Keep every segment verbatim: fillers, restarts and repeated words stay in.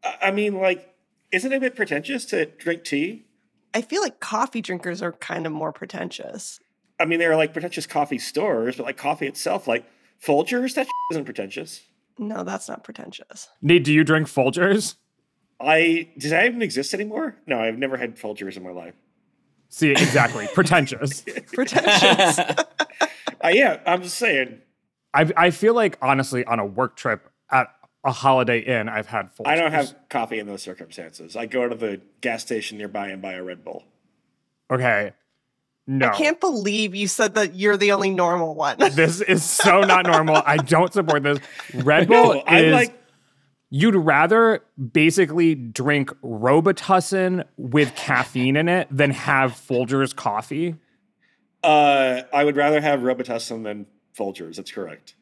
I mean, like, isn't it a bit pretentious to drink tea? I feel like coffee drinkers are kind of more pretentious. I mean, there are like pretentious coffee stores, but like coffee itself, like Folgers, that isn't pretentious. No, that's not pretentious. Nate, do you drink Folgers? I, does that even exist anymore? No, I've never had Folgers in my life. See, exactly. Pretentious. Pretentious. uh, yeah, I'm just saying. I I feel like, honestly, on a work trip at a Holiday Inn, I've had Folgers. I don't have coffee in those circumstances. I go to the gas station nearby and buy a Red Bull. Okay. No. I can't believe you said that you're the only normal one. This is so not normal. I don't support this. Red Bull No, I'm is... like, You'd rather basically drink Robitussin with caffeine in it than have Folgers coffee? uh, I would rather have Robitussin than Folgers. That's correct.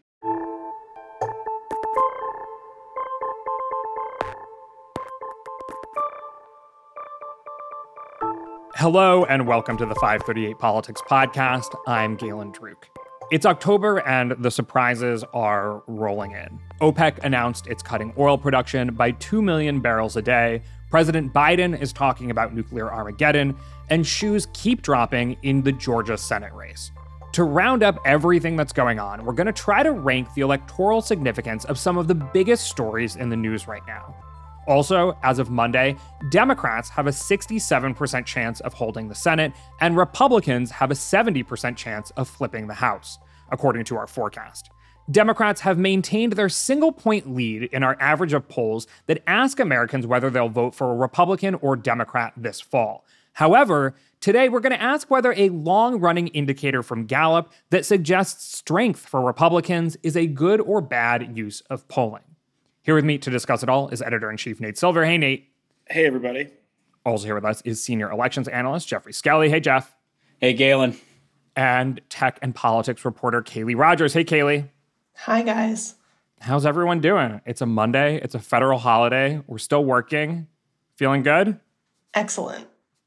Hello and welcome to the five thirty-eight Politics Podcast. I'm Galen Druk. It's October and the surprises are rolling in. OPEC announced it's cutting oil production by two million barrels a day. President Biden is talking about nuclear Armageddon, and shoes keep dropping in the Georgia Senate race. To round up everything that's going on, we're going to try to rank the electoral significance of some of the biggest stories in the news right now. Also, as of Monday, Democrats have a sixty-seven percent chance of holding the Senate, and Republicans have a seventy percent chance of flipping the House, according to our forecast. Democrats have maintained their single-point lead in our average of polls that ask Americans whether they'll vote for a Republican or Democrat this fall. However, today we're going to ask whether a long-running indicator from Gallup that suggests strength for Republicans is a good or bad use of polling. Here with me to discuss it all is Editor-in-Chief Nate Silver. Hey, Nate. Hey, everybody. Also here with us is Senior Elections Analyst Jeffrey Skelly. Hey, Jeff. Hey, Galen. And Tech and Politics reporter Kaylee Rogers. Hey, Kaylee. Hi, guys. How's everyone doing? It's a Monday. It's a federal holiday. We're still working. Feeling good? Excellent.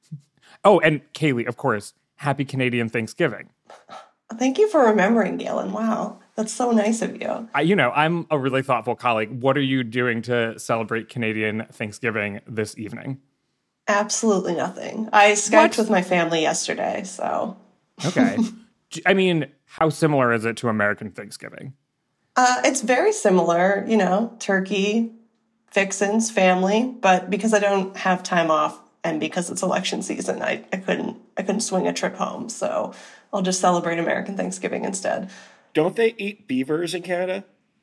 Oh, and Kaylee, of course, happy Canadian Thanksgiving. Thank you for remembering, Galen. Wow. That's so nice of you. I, you know, I'm a really thoughtful colleague. What are you doing to celebrate Canadian Thanksgiving this evening? Absolutely nothing. I Skyped What? with my family yesterday, so. Okay. I mean, how similar is it to American Thanksgiving? Uh, it's very similar, you know, turkey, fixins, family, but because I don't have time off and because it's election season, I, I couldn't I couldn't swing a trip home, so I'll just celebrate American Thanksgiving instead. Don't they eat beavers in Canada?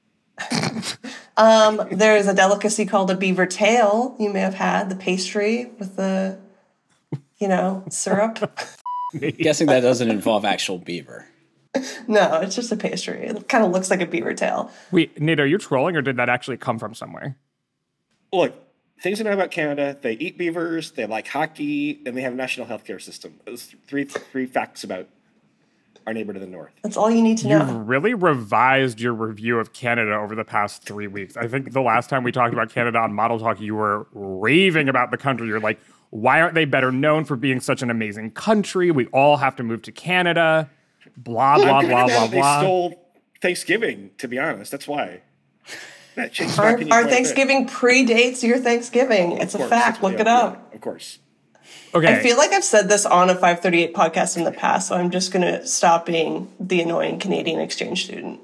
um, there's a delicacy called a beaver tail. You may have had the pastry with the, you know, syrup. Guessing that doesn't involve actual beaver. No, it's just a pastry. It kind of looks like a beaver tail. Wait, Nate, are you trolling or did that actually come from somewhere? Look, things I know about Canada, they eat beavers, they like hockey, and they have a national healthcare system. Those three three facts about our neighbor to the north. That's all you need to You've know. really revised your review of Canada over the past three weeks. I think the last time we talked about Canada on Model Talk, you were raving about the country. You're like, why aren't they better known for being such an amazing country? We all have to move to Canada. Blah, blah, I'm blah, kinda mad blah, they blah. stole Thanksgiving, to be honest. That's why. That changed my Our, opinion our quite a bit. Thanksgiving predates your Thanksgiving. It's Of a course, fact. it's- Look yeah, it up. yeah, of course. Okay. I feel like I've said this on a five thirty-eight podcast in the past, so I'm just going to stop being the annoying Canadian exchange student.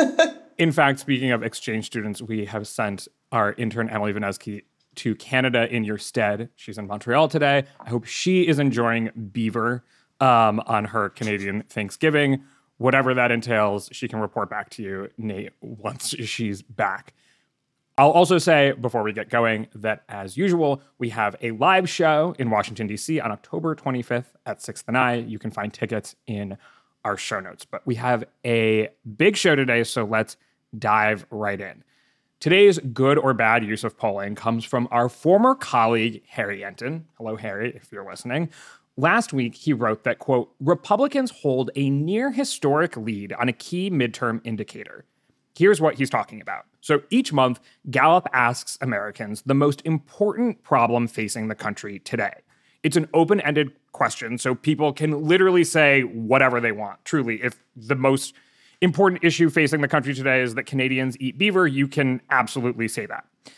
In fact, speaking of exchange students, we have sent our intern, Emily Vinesky, to Canada in your stead. She's in Montreal today. I hope she is enjoying beaver um, on her Canadian Thanksgiving. Whatever that entails, she can report back to you, Nate, once she's back. I'll also say, before we get going, that as usual, we have a live show in Washington, D C on October twenty-fifth at sixth and I. You can find tickets in our show notes. But we have a big show today, so let's dive right in. Today's good or bad use of polling comes from our former colleague, Harry Enten. Hello, Harry, if you're listening. Last week, he wrote that, quote, Republicans hold a near historic lead on a key midterm indicator. Here's what he's talking about. So each month, Gallup asks Americans the most important problem facing the country today. It's an open-ended question, so people can literally say whatever they want. Truly, if the most important issue facing the country today is that Canadians eat beaver, you can absolutely say that.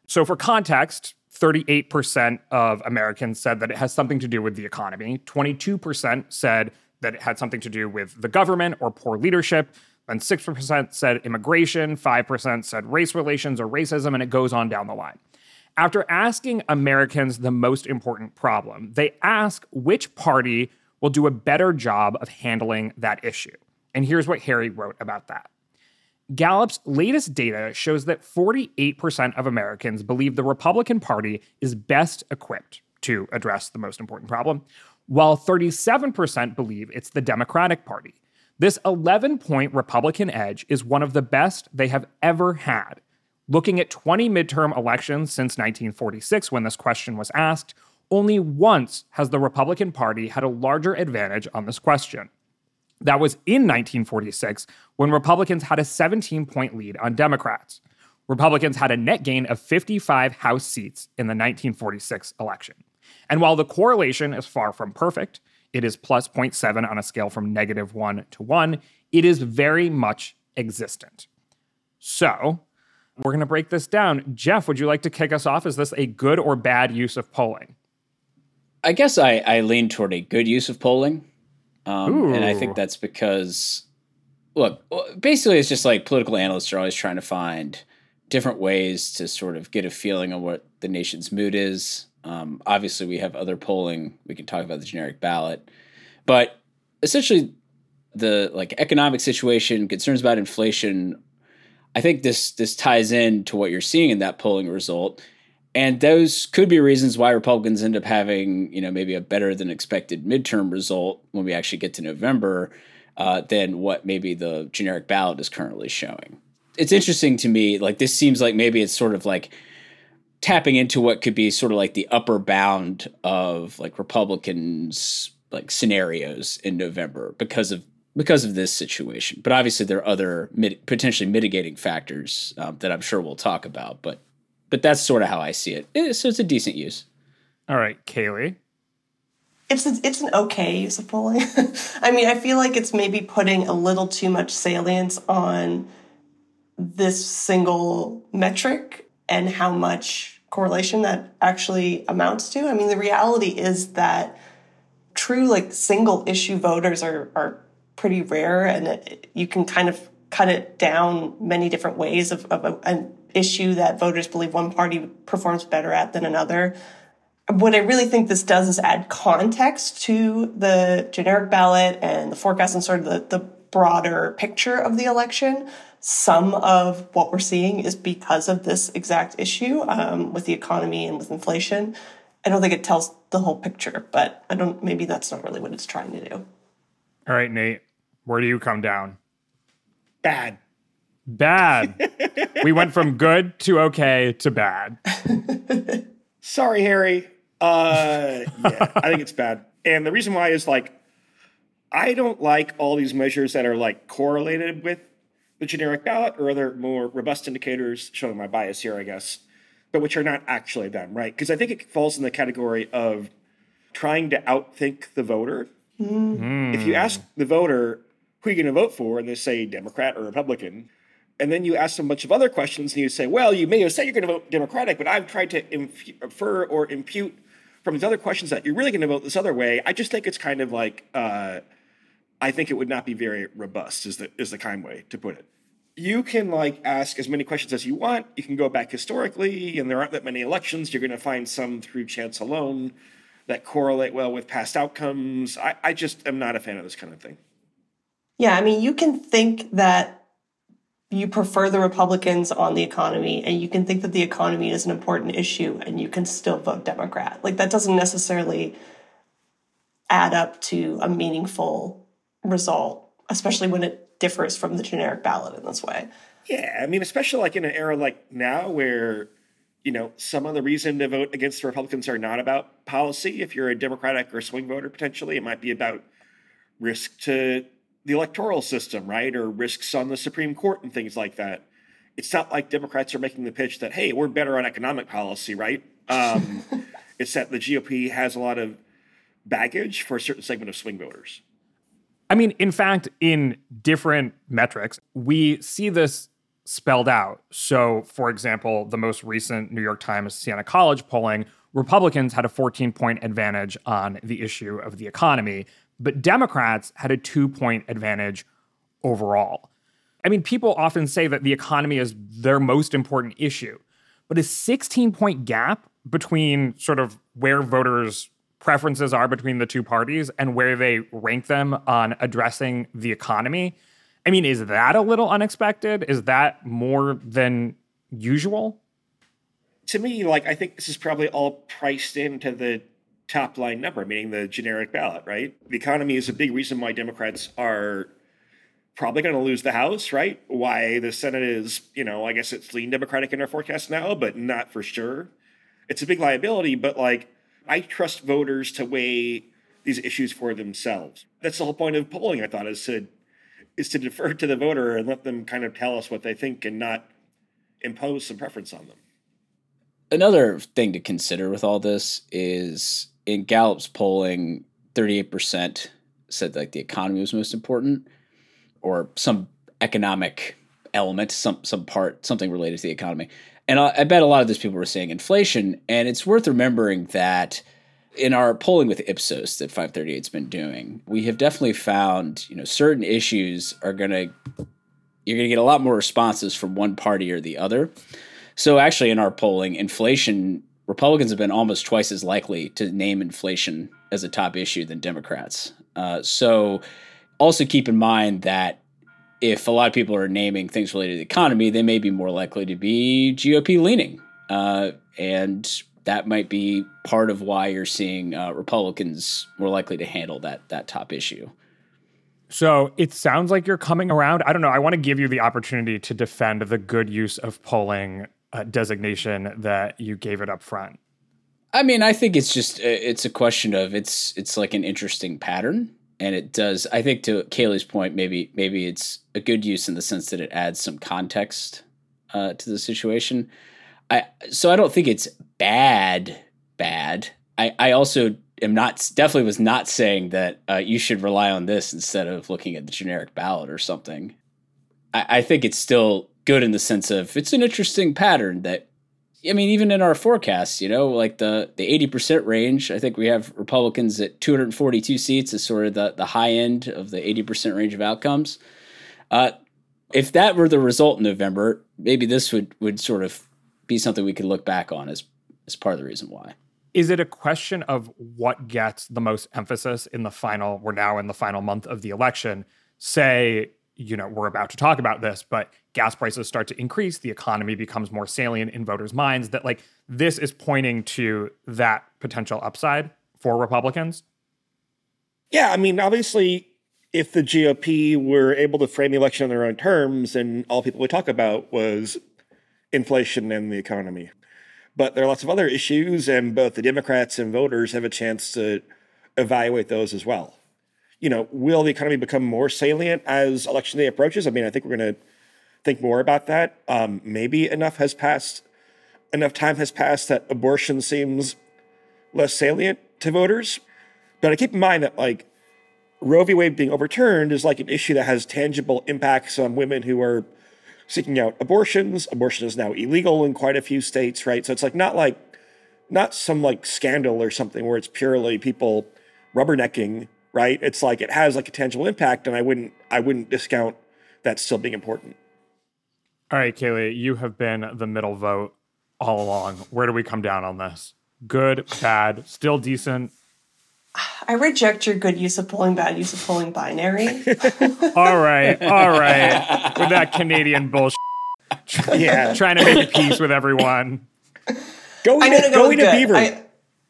So for context, thirty-eight percent of Americans said that it has something to do with the economy. twenty-two percent said that it had something to do with the government or poor leadership. Then six percent said immigration, five percent said race relations or racism, and it goes on down the line. After asking Americans the most important problem, they ask which party will do a better job of handling that issue. And here's what Harry wrote about that. Gallup's latest data shows that forty-eight percent of Americans believe the Republican Party is best equipped to address the most important problem, while thirty-seven percent believe it's the Democratic Party. This eleven-point Republican edge is one of the best they have ever had. Looking at twenty midterm elections since nineteen forty-six, when this question was asked, only once has the Republican Party had a larger advantage on this question. That was in nineteen forty-six, when Republicans had a seventeen-point lead on Democrats. Republicans had a net gain of fifty-five House seats in the nineteen forty-six election. And while the correlation is far from perfect, it is plus zero point seven on a scale from negative one to one, it is very much existent. So, we're going to break this down. Jeff, would you like to kick us off? Is this a good or bad use of polling? I guess I, I lean toward a good use of polling. Um, and I think that's because, look, basically it's just like political analysts are always trying to find different ways to sort of get a feeling of what the nation's mood is. Um, obviously, we have other polling. We can talk about the generic ballot. But essentially, the like economic situation, concerns about inflation, I think this this ties in to what you're seeing in that polling result. And those could be reasons why Republicans end up having, you know, maybe a better than expected midterm result when we actually get to November uh, than what maybe the generic ballot is currently showing. It's interesting to me, like this seems like maybe it's sort of like tapping into what could be sort of like the upper bound of like Republicans like scenarios in November because of because of this situation. But obviously there are other mit- potentially mitigating factors um, that I'm sure we'll talk about. But But that's sort of how I see it. So it's a decent use. All right, Kaylee. It's a, it's an okay use of polling. I mean, I feel like it's maybe putting a little too much salience on this single metric and how much correlation that actually amounts to. I mean, the reality is that true like single issue voters are are pretty rare, and it, you can kind of cut it down many different ways of, of a, an issue that voters believe one party performs better at than another. What I really think this does is add context to the generic ballot and the forecast and sort of the, the broader picture of the election. Some of what we're seeing is because of this exact issue um, with the economy and with inflation. I don't think it tells the whole picture, but I don't. Maybe that's not really what it's trying to do. All right, Nate, where do you come down? Bad. Bad. We went from good to okay to bad. Sorry, Harry. Uh, yeah, I think it's bad. And the reason why is like, I don't like all these measures that are like correlated with the generic ballot or other more robust indicators, showing my bias here, I guess, but which are not actually them, right? Because I think it falls in the category of trying to outthink the voter. Mm. If you ask the voter, who are you going to vote for? And they say Democrat or Republican. And then you ask them a bunch of other questions and you say, well, you may have said you're going to vote Democratic, but I've tried to infer or impute from these other questions that you're really going to vote this other way. I just think it's kind of like, uh, I think it would not be very robust is the, is the kind way to put it. You can like ask as many questions as you want. You can go back historically, and there aren't that many elections. You're going to find some through chance alone that correlate well with past outcomes. I, I just am not a fan of this kind of thing. Yeah, I mean, you can think that you prefer the Republicans on the economy, and you can think that the economy is an important issue, and you can still vote Democrat. Like, that doesn't necessarily add up to a meaningful result, especially when it differs from the generic ballot in this way. Yeah, I mean, especially like in an era like now where, you know, some of the reason to vote against the Republicans are not about policy. If you're a Democratic or swing voter, potentially, it might be about risk to the electoral system, right? Or risks on the Supreme Court and things like that. It's not like Democrats are making the pitch that, hey, we're better on economic policy, right? Um, it's that the G O P has a lot of baggage for a certain segment of swing voters. I mean, in fact, in different metrics, we see this spelled out. So, for example, the most recent New York Times Siena College polling, Republicans had a fourteen-point advantage on the issue of the economy, but Democrats had a two-point advantage overall. I mean, people often say that the economy is their most important issue, but a sixteen-point gap between sort of where voters' preferences are between the two parties and where they rank them on addressing the economy, I mean, is that a little unexpected? Is that more than usual? To me, like, I think this is probably all priced into the top line number, meaning the generic ballot, right? The economy is a big reason why Democrats are probably going to lose the House, right? Why the Senate is, you know, I guess it's lean Democratic in our forecast now, but not for sure. It's a big liability, but like, I trust voters to weigh these issues for themselves. That's the whole point of polling, I thought, is to is to defer to the voter and let them kind of tell us what they think and not impose some preference on them. Another thing to consider with all this is in Gallup's polling, thirty-eight percent said like the economy was most important, or some economic element, some some part, something related to the economy. And I, I bet a lot of those people were saying inflation. And it's worth remembering that in our polling with Ipsos that five thirty-eight's been doing, we have definitely found, you know, certain issues are going to, you're going to get a lot more responses from one party or the other. So actually in our polling, inflation, Republicans have been almost twice as likely to name inflation as a top issue than Democrats. Uh, so also keep in mind that if a lot of people are naming things related to the economy, they may be more likely to be G O P leaning. Uh, and that might be part of why you're seeing uh, Republicans more likely to handle that that top issue. So it sounds like you're coming around. I don't know. I want to give you the opportunity to defend the good use of polling uh, designation that you gave it up front. I mean, I think it's just it's a question of it's it's like an interesting pattern. And it does, I think to Kaylee's point, maybe maybe it's a good use in the sense that it adds some context uh, to the situation. I so I don't think it's bad, bad. I, I also am not, definitely was not saying that uh, you should rely on this instead of looking at the generic ballot or something. I, I think it's still good in the sense of it's an interesting pattern that, I mean, even in our forecasts, you know, like the, the eighty percent range, I think we have Republicans at two hundred forty-two seats as sort of the, the high end of the eighty percent range of outcomes. Uh, if that were the result in November, maybe this would, would sort of be something we could look back on as, as part of the reason why. Is it a question of what gets the most emphasis in the final, we're now in the final month of the election, say, you know, we're about to talk about this, but gas prices start to increase, the economy becomes more salient in voters' minds, that like this is pointing to that potential upside for Republicans? Yeah, I mean, obviously, if the G O P were able to frame the election on their own terms, and all people would talk about was inflation and the economy. But there are lots of other issues, and both the Democrats and voters have a chance to evaluate those as well. You know, will the economy become more salient as election day approaches? I mean, I think we're going to think more about that. Um, maybe enough has passed, enough time has passed that abortion seems less salient to voters. But I keep in mind that, like, Roe v. Wade being overturned is like an issue that has tangible impacts on women who are seeking out abortions. Abortion is now illegal in quite a few states, right? So it's like not like, not some like scandal or something where it's purely people rubbernecking, right? It's like it has like a tangible impact, and I wouldn't I wouldn't discount that still being important. All right, Kaylee, you have been the middle vote all along. Where do we come down on this? Good, bad, still decent? I reject your good use of polling, bad use of polling binary. all right, all right. With that Canadian bullshit. Yeah. Trying to make peace with everyone. Go I'm eat, gonna go go eat with a good. beaver. I,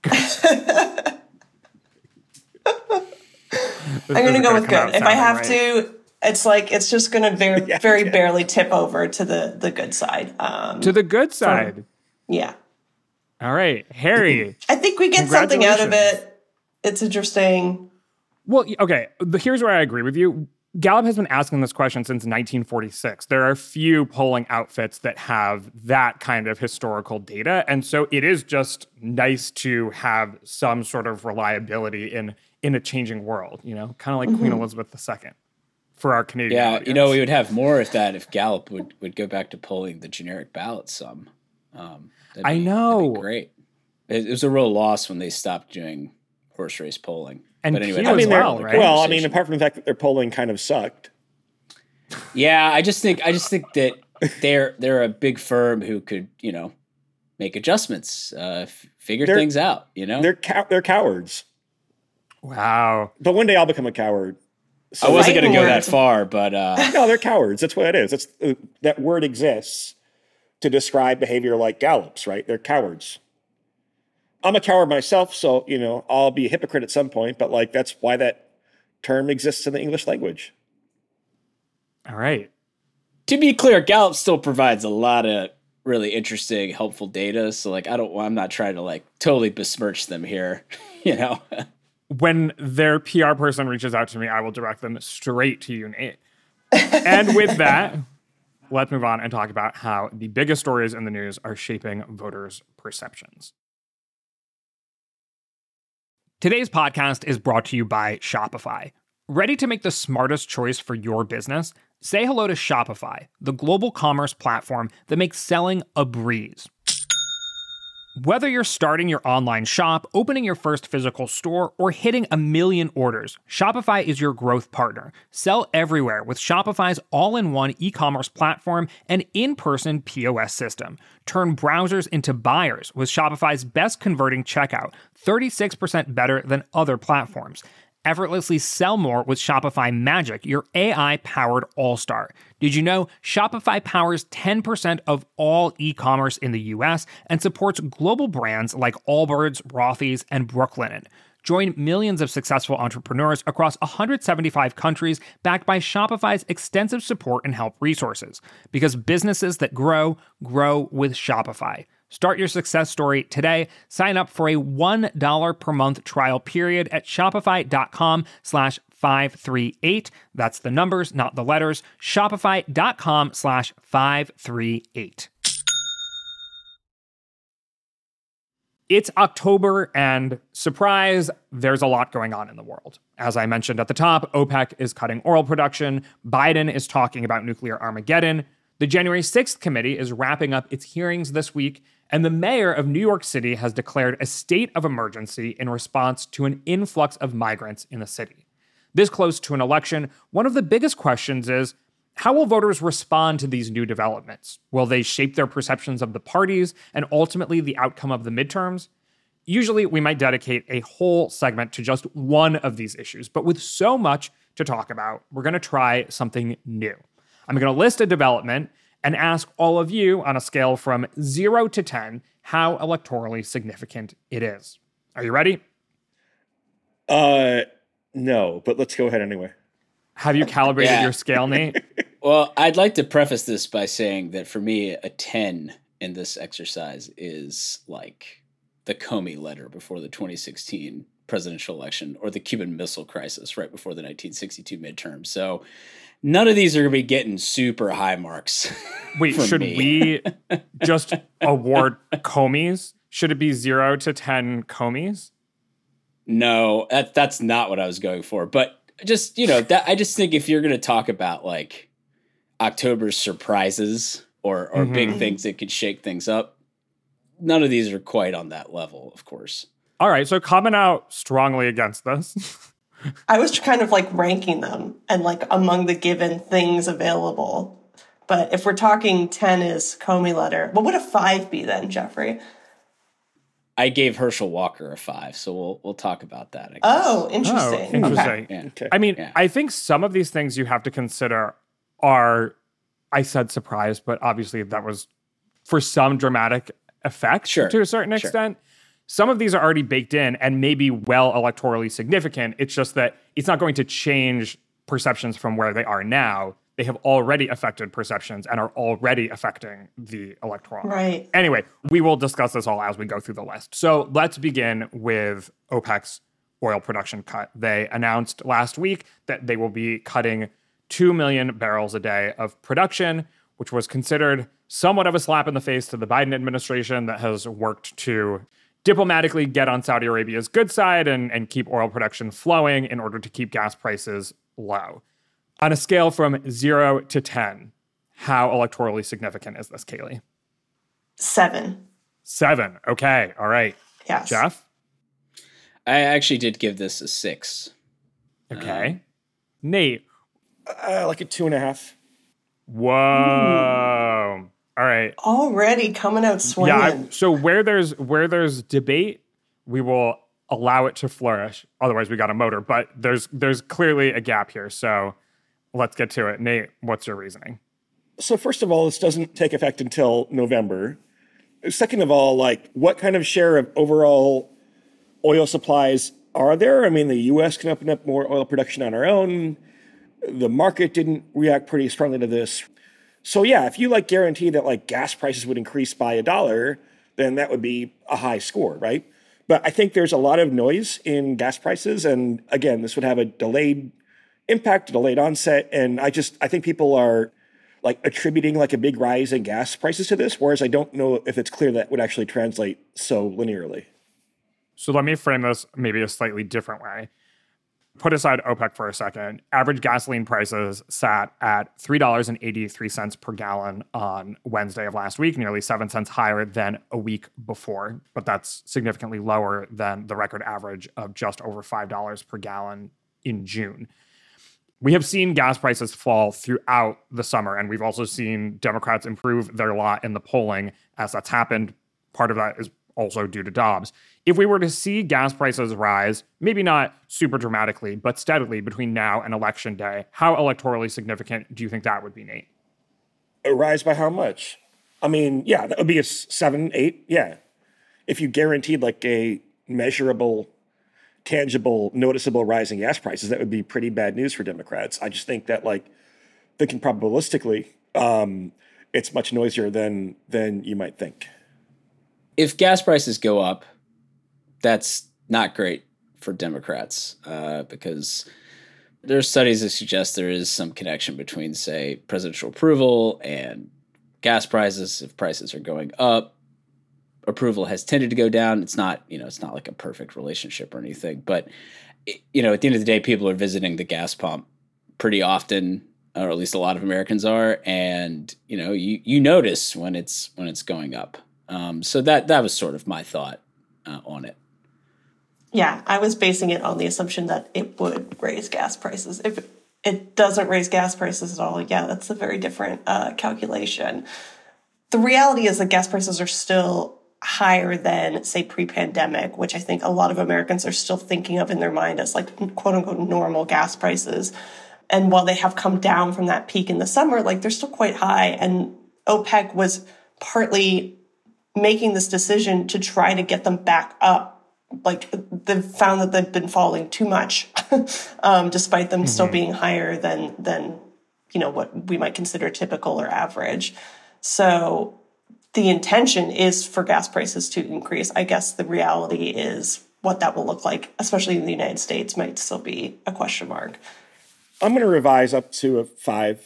I'm going to go with good. If I have right. to, it's like, it's just going to very, yeah, very yeah. barely tip over to the, the good side. Um, to the good side? For, yeah. All right. Harry. I think we get something out of it. It's interesting. Well, okay. Here's where I agree with you. Gallup has been asking this question since nineteen forty-six. There are few polling outfits that have that kind of historical data. And so it is just nice to have some sort of reliability in, in a changing world, you know, kind of like mm-hmm. Queen Elizabeth the Second. for our Canadian Yeah, audience. you know, we would have more if that if Gallup would, would go back to polling the generic ballot some. Um, that'd I be- know. that'd be great. It, it was a real loss when they stopped doing horse race polling. And but anyway, Pew that was as another well, right? Well, I mean, conversation. apart from the fact that their polling kind of sucked. Yeah, I just think I just think that they're they're a big firm who could, you know, make adjustments, uh, f- figure They're- things out. You know, They're cow- they're cowards. Wow. But one day I'll become a coward. I wasn't going to Fighting go that words. far, but uh, No, they're cowards. That's what it is. It's, uh, that word exists to describe behavior like Gallup's, right? They're cowards. I'm a coward myself, so, you know, I'll be a hypocrite at some point, but like that's why that term exists in the English language. All right. to be clear, Gallup still provides a lot of really interesting, helpful data. So like, I don't, I'm not trying to like totally besmirch them here, you know. When their P R person reaches out to me, I will direct them straight to you, Nate. And with that, let's move on and talk about how the biggest stories in the news are shaping voters' perceptions. Today's podcast is brought to you by Shopify. Ready to make the smartest choice for your business? Say hello to Shopify, the global commerce platform that makes selling a breeze. Whether you're starting your online shop, opening your first physical store, or hitting a million orders, Shopify is your growth partner. Sell everywhere with Shopify's all-in-one e-commerce platform and in-person P O S system. Turn browsers into buyers with Shopify's best converting checkout, thirty-six percent better than other platforms. Effortlessly sell more with Shopify Magic, your A I-powered all-star. Did you know Shopify powers ten percent of all e-commerce in the U S and supports global brands like Allbirds, Rothy's, and Brooklinen? Join millions of successful entrepreneurs across one hundred seventy-five countries backed by Shopify's extensive support and help resources. Because businesses that grow, grow with Shopify. Start your success story today. Sign up for a one dollar per month trial period at shopify.com slash 538. That's the numbers, not the letters. Shopify.com slash 538. It's October, and surprise, there's a lot going on in the world. As I mentioned at the top, OPEC is cutting oil production. Biden is talking about nuclear Armageddon. The January sixth committee is wrapping up its hearings this week, and the mayor of New York City has declared a state of emergency in response to an influx of migrants in the city. This close to an election, one of the biggest questions is, how will voters respond to these new developments? Will they shape their perceptions of the parties and ultimately the outcome of the midterms? Usually, we might dedicate a whole segment to just one of these issues, but with so much to talk about, we're going to try something new. I'm going to list a development and ask all of you on a scale from zero to ten how electorally significant it is. Are you ready? Uh, no, but let's go ahead anyway. Have you calibrated Yeah. your scale, Nate? Well, I'd like to preface this by saying that for me, a ten in this exercise is like the Comey letter before the twenty sixteen presidential election or the Cuban Missile Crisis right before the nineteen sixty-two midterm. So none of these are going to be getting super high marks. Wait, from should me. we just award Comeys? Should it be zero to ten Comeys? No, that that's not what I was going for. But just, you know, that I just think if you're going to talk about like October's surprises or or Mhm. big things that could shake things up, none of these are quite on that level, of course. All right, so coming out strongly against this. I was kind of like ranking them and like among the given things available. But if we're talking ten is Comey letter, what would a five be then, Jeffrey? I gave Herschel Walker a five, so we'll we'll talk about that. I guess. Oh, interesting. Oh, interesting. Okay. Yeah. Okay. I mean, Yeah. I think some of these things you have to consider are, I said surprise, but obviously that was for some dramatic effect Sure, to a certain sure. extent. Some of these are already baked in and maybe well electorally significant. It's just that it's not going to change perceptions from where they are now. They have already affected perceptions and are already affecting the electoral. Right. Anyway, we will discuss this all as we go through the list. So let's begin with OPEC's oil production cut. They announced last week that they will be cutting two million barrels a day of production, which was considered somewhat of a slap in the face to the Biden administration that has worked to diplomatically get on Saudi Arabia's good side and, and keep oil production flowing in order to keep gas prices low. On a scale from zero to ten, how electorally significant is this, Kaylee? Seven. Seven. Okay. All right. Yes. Jeff? I actually did give this a six. Okay. Um, Nate? Uh, like a two and a half. Whoa. Ooh. All right. Already coming out swinging. Yeah. I, so where there's where there's debate, we will allow it to flourish. Otherwise, we got a motor. But there's there's clearly a gap here. So let's get to it. Nate, what's your reasoning? So first of all, this doesn't take effect until November. Second of all, like, what kind of share of overall oil supplies are there? I mean, the U S can open up more oil production on our own. The market didn't react pretty strongly to this. So yeah, if you like guarantee that like gas prices would increase by a dollar, then that would be a high score, right? But I think there's a lot of noise in gas prices. And again, this would have a delayed impact, a delayed onset. And I just, I think people are like attributing like a big rise in gas prices to this, whereas I don't know if it's clear that would actually translate so linearly. So let me frame this maybe a slightly different way. Put aside OPEC for a second. Average gasoline prices sat at three dollars and eighty-three cents per gallon on Wednesday of last week, nearly seven cents higher than a week before. But that's significantly lower than the record average of just over five dollars per gallon in June. We have seen gas prices fall throughout the summer, and we've also seen Democrats improve their lot in the polling as that's happened. Part of that is also due to Dobbs. If we were to see gas prices rise, maybe not super dramatically, but steadily between now and Election Day, how electorally significant do you think that would be, Nate? A rise by how much? I mean, yeah, that would be a seven, eight, yeah. If you guaranteed like a measurable, tangible, noticeable rise in gas prices, that would be pretty bad news for Democrats. I just think that, like, thinking probabilistically, um, it's much noisier than than you might think. If gas prices go up, that's not great for Democrats uh, because there are studies that suggest there is some connection between, say, presidential approval and gas prices. If prices are going up, approval has tended to go down. It's not, you know, it's not like a perfect relationship or anything, but, you know, at the end of the day, people are visiting the gas pump pretty often, or at least a lot of Americans are. And, you know, you, you notice when it's, when it's going up. Um, so that, that was sort of my thought uh, on it. Yeah, I was basing it on the assumption that it would raise gas prices. If it doesn't raise gas prices at all, yeah, that's a very different uh, calculation. The reality is that gas prices are still higher than, say, pre-pandemic, which I think a lot of Americans are still thinking of in their mind as like quote unquote normal gas prices. And while they have come down from that peak in the summer, like they're still quite high. And OPEC was partly making this decision to try to get them back up. Like they've found that they've been falling too much, um, despite them mm-hmm. still being higher than, than, you know, what we might consider typical or average. So the intention is for gas prices to increase. I guess the reality is what that will look like, especially in the United States, might still be a question mark. I'm going to revise up to a five.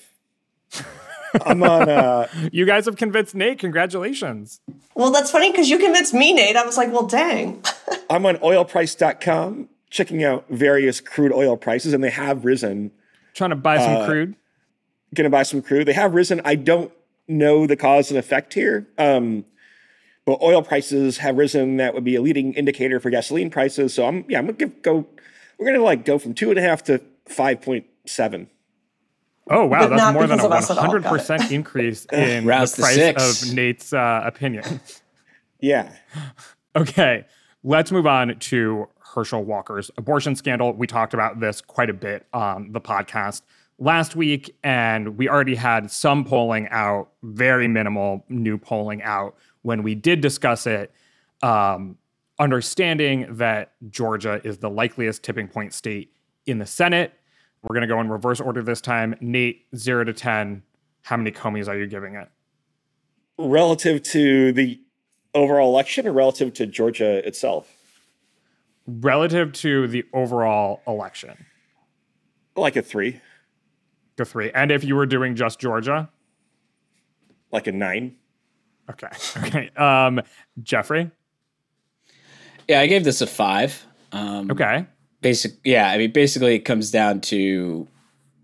I'm on. Uh, you guys have convinced Nate. Congratulations. Well, that's funny because you convinced me, Nate. I was like, well, dang. I'm on oil price dot com checking out various crude oil prices, and they have risen. Trying to buy some uh, crude? Going to buy some crude. They have risen. I don't know the cause and effect here. Um, but oil prices have risen. That would be a leading indicator for gasoline prices. So I'm, yeah, I'm going to go, we're going to like go from two and a half to five point seven. Oh, wow. But That's more than a one hundred percent increase in the price six. of Nate's uh, opinion. Yeah. Okay. Let's move on to Herschel Walker's abortion scandal. We talked about this quite a bit on the podcast last week, and we already had some polling out, very minimal new polling out when we did discuss it, um, understanding that Georgia is the likeliest tipping point state in the Senate. We're going to go in reverse order this time. Nate, zero to ten, how many Comeys are you giving it? Relative to the overall election or relative to Georgia itself? Relative to the overall election. Like a three. A three. And if you were doing just Georgia? Like a nine. Okay. Okay. Um, Jeffrey? Yeah, I gave this a five. Um, okay. Basic, yeah. I mean, basically, it comes down to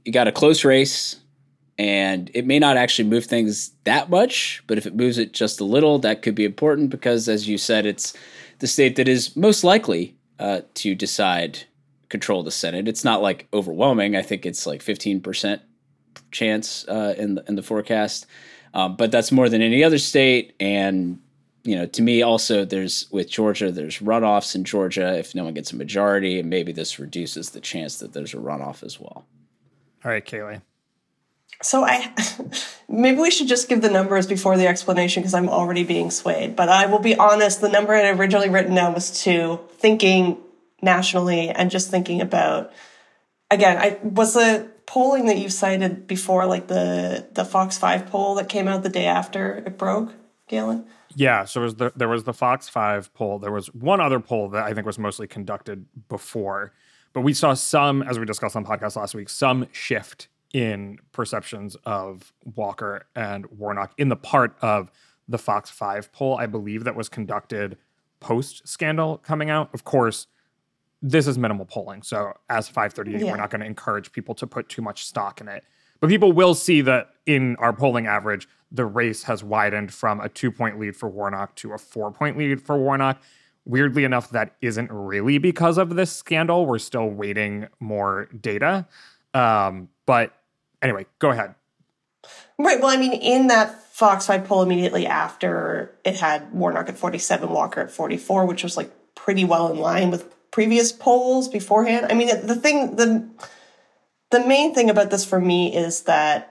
you got a close race, and it may not actually move things that much, but if it moves it just a little, that could be important because, as you said, it's the state that is most likely uh, to decide control the Senate. It's not like overwhelming. I think it's like fifteen percent chance uh, in the, in the forecast, um, but that's more than any other state. And you know, to me, also there's with Georgia, there's runoffs in Georgia if no one gets a majority, and maybe this reduces the chance that there's a runoff as well. All right, Kaylee. So I maybe we should just give the numbers before the explanation because I'm already being swayed. But I will be honest, the number I had originally written down was two, thinking nationally and just thinking about, again, I was the polling that you cited before, like the, the Fox five poll that came out the day after it broke, Galen? Yeah, so it was the, there was the Fox five poll. There was one other poll that I think was mostly conducted before. But we saw some, as we discussed on the podcast last week, some shift in perceptions of Walker and Warnock in the part of the Fox five poll, I believe, that was conducted post-scandal coming out. Of course, this is minimal polling. So as five thirty-eight, yeah. We're not going to encourage people to put too much stock in it. But people will see that in our polling average, the race has widened from a two-point lead for Warnock to a four-point lead for Warnock. Weirdly enough, that isn't really because of this scandal. We're still waiting more data. Um, but anyway, go ahead. Right. Well, I mean, in that Fox five poll immediately after, it had Warnock at forty-seven, Walker at forty-four, which was like pretty well in line with previous polls beforehand. I mean, the thing, the the main thing about this for me is that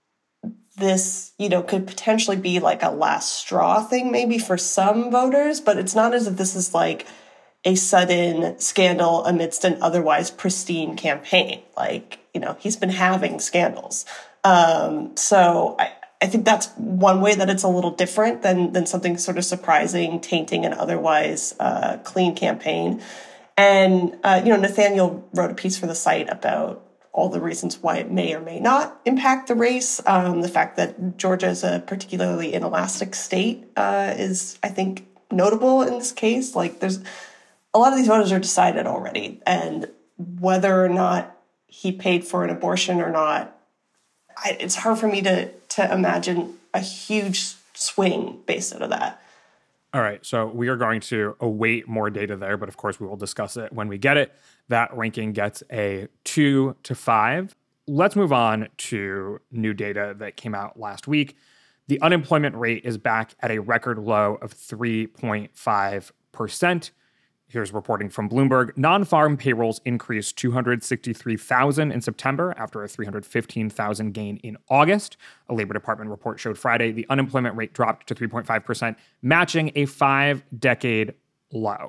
this, you know, could potentially be like a last straw thing maybe for some voters, but it's not as if this is like a sudden scandal amidst an otherwise pristine campaign. Like, you know, he's been having scandals. Um, so I, I think that's one way that it's a little different than, than something sort of surprising, tainting an otherwise uh, clean campaign. And, uh, you know, Nathaniel wrote a piece for the site about all the reasons why it may or may not impact the race. Um, the fact that Georgia is a particularly inelastic state uh, is, I think, notable in this case. Like, there's a lot of these voters are decided already, and whether or not he paid for an abortion or not, I, it's hard for me to to imagine a huge swing based out of that. All right, so we are going to await more data there, but of course we will discuss it when we get it. That ranking gets a two to five. Let's move on to new data that came out last week. The unemployment rate is back at a record low of three point five percent. Here's reporting from Bloomberg. Non-farm payrolls increased two hundred sixty-three thousand in September after a three hundred fifteen thousand gain in August. A Labor Department report showed Friday the unemployment rate dropped to three point five percent, matching a five-decade low.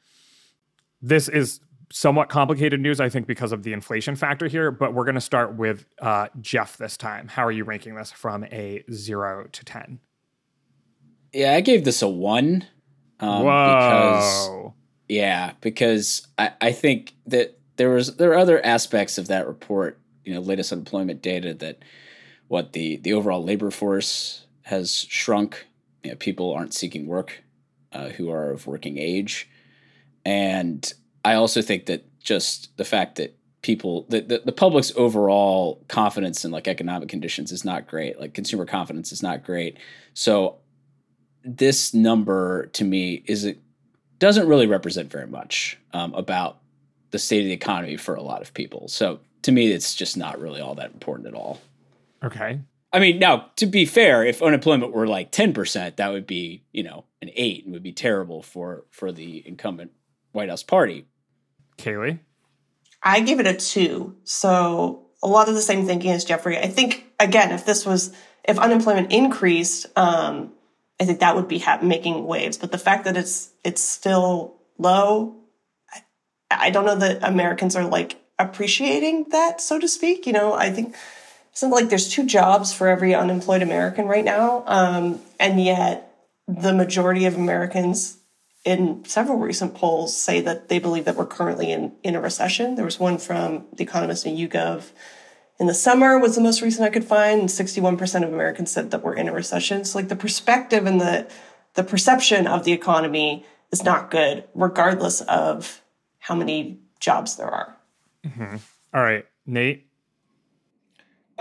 This is somewhat complicated news, I think, because of the inflation factor here, but we're going to start with uh, Jeff this time. How are you ranking this from a zero to ten? Yeah, I gave this a one. Um, Whoa. Because, yeah, because I, I think that there was there are other aspects of that report, you know, latest unemployment data, that what the, the overall labor force has shrunk. You know, people aren't seeking work uh, who are of working age. And I also think that just the fact that people, the, the, the public's overall confidence in like economic conditions is not great. Like consumer confidence is not great. So this number to me is it doesn't really represent very much um, about the state of the economy for a lot of people. So to me, it's just not really all that important at all. Okay. I mean, now to be fair, if unemployment were like ten percent, that would be, you know, an eight and would be terrible for, for the incumbent White House party. Kaylee? I give it a two. So a lot of the same thinking as Jeffrey. I think, again, if this was, if unemployment increased, um, I think that would be ha- making waves. But the fact that it's it's still low, I, I don't know that Americans are like appreciating that, so to speak. You know, I think it's not like there's two jobs for every unemployed American right now. Um, and yet the majority of Americans in several recent polls say that they believe that we're currently in, in a recession. There was one from The Economist and YouGov in the summer was the most recent I could find, and sixty-one percent of Americans said that we're in a recession. So like the perspective and the the perception of the economy is not good, regardless of how many jobs there are. Mm-hmm. All right, Nate?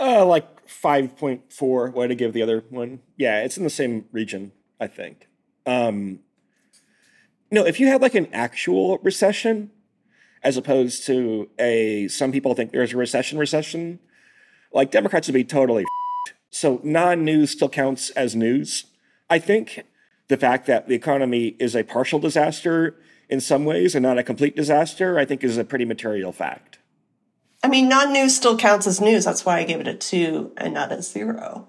Uh, like five point four. What did I give the other one? Yeah, it's in the same region, I think. Um, no, if you had like an actual recession, as opposed to a, some people think there's a recession recession, like Democrats would be totally f***ed. So non-news still counts as news. I think the fact that the economy is a partial disaster in some ways and not a complete disaster, I think is a pretty material fact. I mean, non-news still counts as news. That's why I gave it a two and not a zero.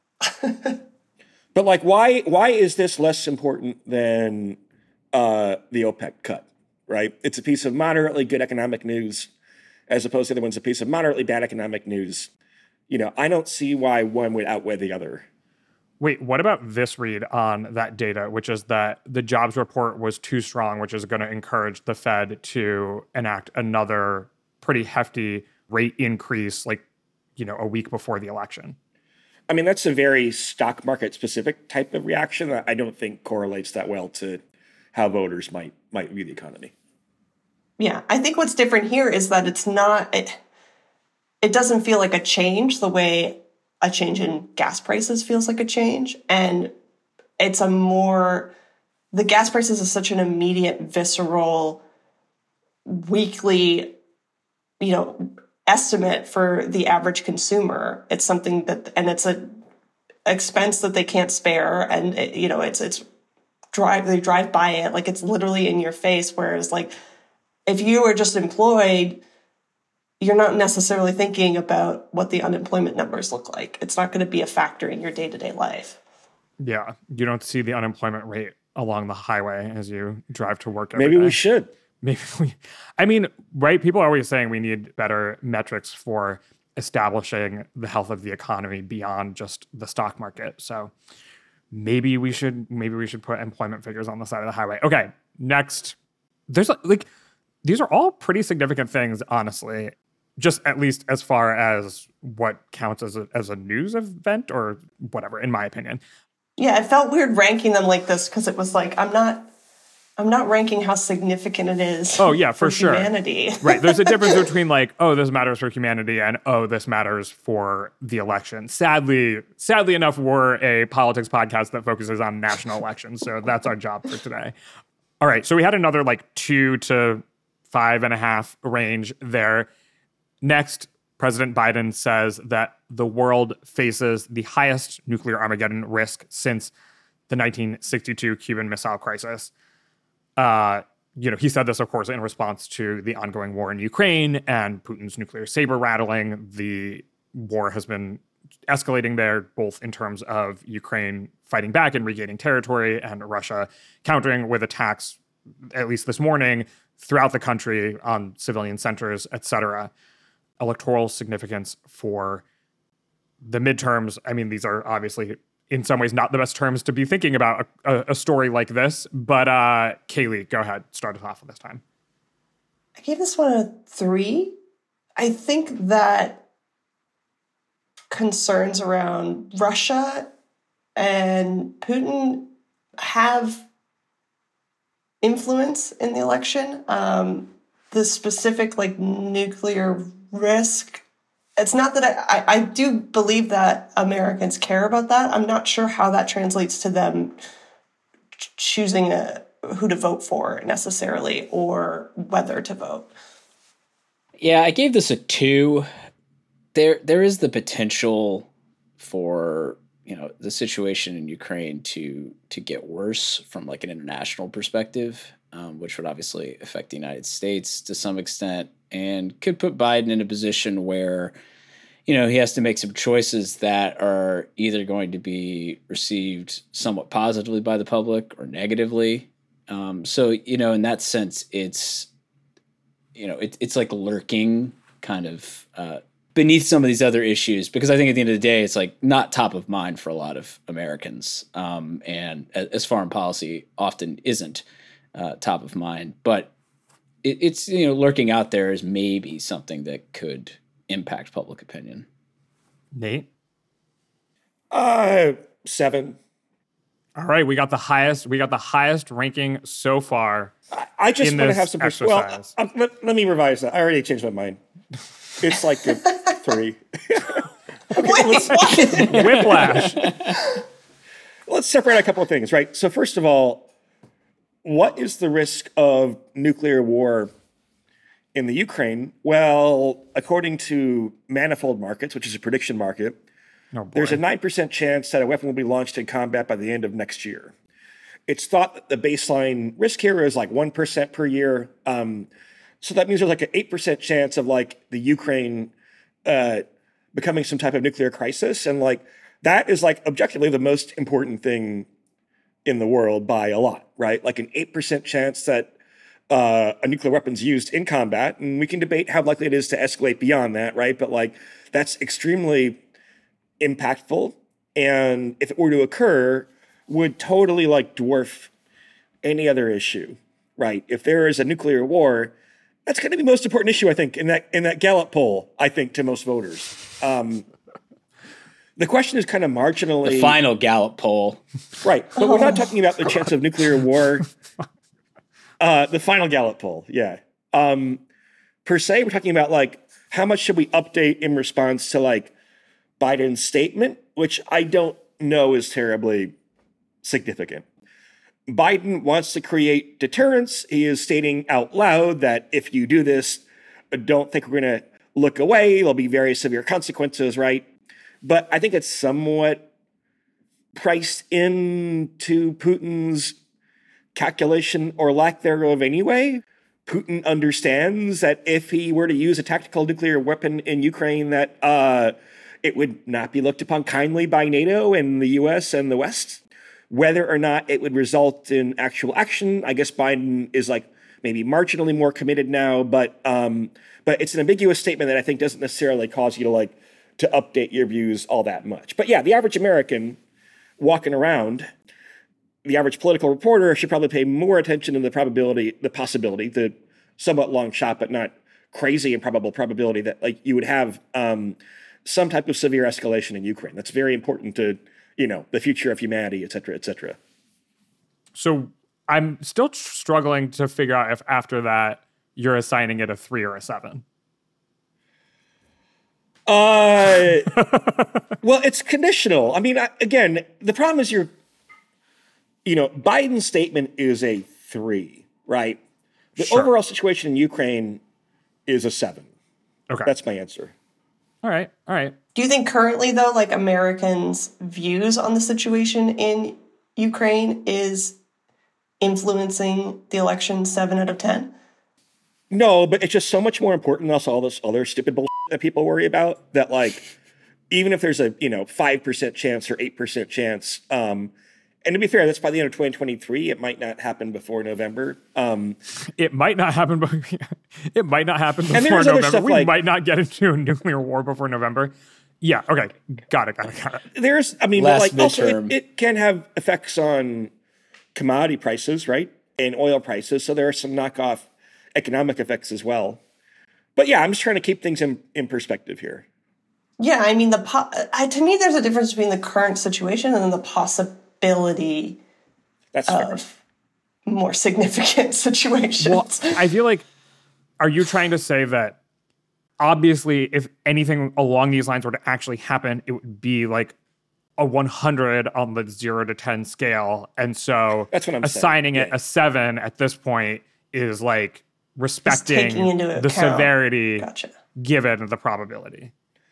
But like, why why is this less important than uh, the OPEC cut, right? It's a piece of moderately good economic news as opposed to the other one's a piece of moderately bad economic news. You know, I don't see why one would outweigh the other. Wait, what about this read on that data, which is that the jobs report was too strong, which is going to encourage the Fed to enact another pretty hefty rate increase, like, you know, a week before the election? I mean, that's a very stock market specific type of reaction that I don't think correlates that well to how voters might might view the economy. Yeah, I think what's different here is that it's not, it, it doesn't feel like a change the way a change in gas prices feels like a change. And it's a more, the gas prices is such an immediate, visceral, weekly, you know, estimate for the average consumer. It's something that, and it's a expense that they can't spare. And, it, you know, it's, it's drive, they drive by it. Like it's literally in your face. Whereas like, if you were just employed, you're not necessarily thinking about what the unemployment numbers look like. It's not going to be a factor in your day-to-day life. Yeah. You don't see the unemployment rate along the highway as you drive to work every Maybe day. we should. Maybe we, I mean, right? People are always saying we need better metrics for establishing the health of the economy beyond just the stock market. So maybe we should, maybe we should put employment figures on the side of the highway. Okay. Next, there's like, these are all pretty significant things, honestly, just at least as far as what counts as a, as a news event or whatever, in my opinion. Yeah, it felt weird ranking them like this because it was like, I'm not, I'm not ranking how significant it is. Oh yeah, for, for sure. humanity. Right. There's a difference between like, oh, this matters for humanity and oh, this matters for the election. Sadly, sadly enough, we're a politics podcast that focuses on national elections. So that's our job for today. All right. So we had another like two to five and a half range there. Next, President Biden says that the world faces the highest nuclear Armageddon risk since the nineteen sixty-two Cuban Missile Crisis. Uh, you know, he said this, of course, in response to the ongoing war in Ukraine and Putin's nuclear saber rattling. The war has been escalating there, both in terms of Ukraine fighting back and regaining territory and Russia countering with attacks, at least this morning, throughout the country on civilian centers, et cetera. Electoral significance for the midterms. I mean, these are obviously in some ways not the best terms to be thinking about a, a story like this, but uh, Kaylee, go ahead, start us off this time. I gave this one a three. I think that concerns around Russia and Putin have influence in the election. Um, the specific like nuclear risk, it's not that I, I, I do believe that Americans care about that. I'm not sure how that translates to them ch- choosing a, who to vote for necessarily or whether to vote. Yeah, I gave this a two. There, there is the potential for, you know, the situation in Ukraine to to get worse from like an international perspective, um, which would obviously affect the United States to some extent and could put Biden in a position where, you know, he has to make some choices that are either going to be received somewhat positively by the public or negatively. Um, so, you know, in that sense, it's, you know, it, it's like lurking kind of uh, beneath some of these other issues, because I think at the end of the day, it's like not top of mind for a lot of Americans. Um, and as foreign policy often isn't uh, top of mind, but it, it's, you know, lurking out there as maybe something that could impact public opinion. Nate? Uh, seven. All right, we got the highest. We got the highest ranking so far. I, I just in want to this have some. Pers- exercise. well, uh, let, let me revise that. I already changed my mind. It's like a three. Wait, what? Whiplash. Let's separate a couple of things, right? So first of all, what is the risk of nuclear war in the Ukraine? Well, according to Manifold Markets, which is a prediction market, Oh, boy. there's a nine percent chance that a weapon will be launched in combat by the end of next year. It's thought that the baseline risk here is like one percent per year. Um, so that means there's like an eight percent chance of like the Ukraine uh, becoming some type of nuclear crisis. And like that is like objectively the most important thing in the world by a lot, right? Like an eight percent chance that uh, a nuclear weapon's used in combat. And we can debate how likely it is to escalate beyond that, right? But like that's extremely impactful. And if it were to occur, would totally like dwarf any other issue, right? If there is a nuclear war, that's going to be the most important issue, I think, in that in that Gallup poll, I think, to most voters. Um, the question is kind of marginally... The final Gallup poll. Right, but we're not talking about the chance of nuclear war. Uh, the final Gallup poll, yeah. Um, per se, we're talking about like, how much should we update in response to like Biden's statement, which I don't know is terribly significant. Biden wants to create deterrence. He is stating out loud that if you do this, don't think we're going to look away. There'll be very severe consequences, right? But I think it's somewhat priced into Putin's calculation or lack thereof anyway. Putin understands that if he were to use a tactical nuclear weapon in Ukraine, that uh, it would not be looked upon kindly by NATO and the U S and the West. Whether or not it would result in actual action, I guess Biden is like maybe marginally more committed now, but um, but it's an ambiguous statement that I think doesn't necessarily cause you to like to update your views all that much. But yeah, the average American walking around, the average political reporter should probably pay more attention to the probability, the possibility, the somewhat long shot, but not crazy improbable probability that like you would have um, some type of severe escalation in Ukraine. That's very important to, you know, the future of humanity, et cetera, et cetera. So I'm still tr- struggling to figure out if after that you're assigning it a three or a seven. Uh, well, it's conditional. I mean, I, again, the problem is you're, you know, Biden's statement is a three, right? The Sure. overall situation in Ukraine is a seven. Okay. That's my answer. all right. All right. Do you think currently, though, like Americans' views on the situation in Ukraine is influencing the election seven out of ten? No, but it's just so much more important than also all this other stupid bullshit that people worry about that, like, even if there's a, you know, five percent chance or eight percent chance, um, and to be fair, that's by the end of twenty twenty-three. It might not happen before November. Um, It might not happen. Be- it might not happen before there's other November. stuff We like- might not get into a nuclear war before November. Yeah. Okay. Got it. Got it. Got it. there's, I mean, Last but like, also midterm. it, it can have effects on commodity prices, right? And oil prices. So there are some knockoff economic effects as well. But yeah, I'm just trying to keep things in, in perspective here. Yeah, I mean, the po- I, to me, there's a difference between the current situation and then the possibility That's fair. of more significant situations. Well, I feel like, are you trying to say that obviously if anything along these lines were to actually happen, it would be like a one hundred on the zero to ten scale. And so That's what I'm saying, assigning it yeah. a seven at this point is like respecting taking into the account. severity Gotcha. given the probability.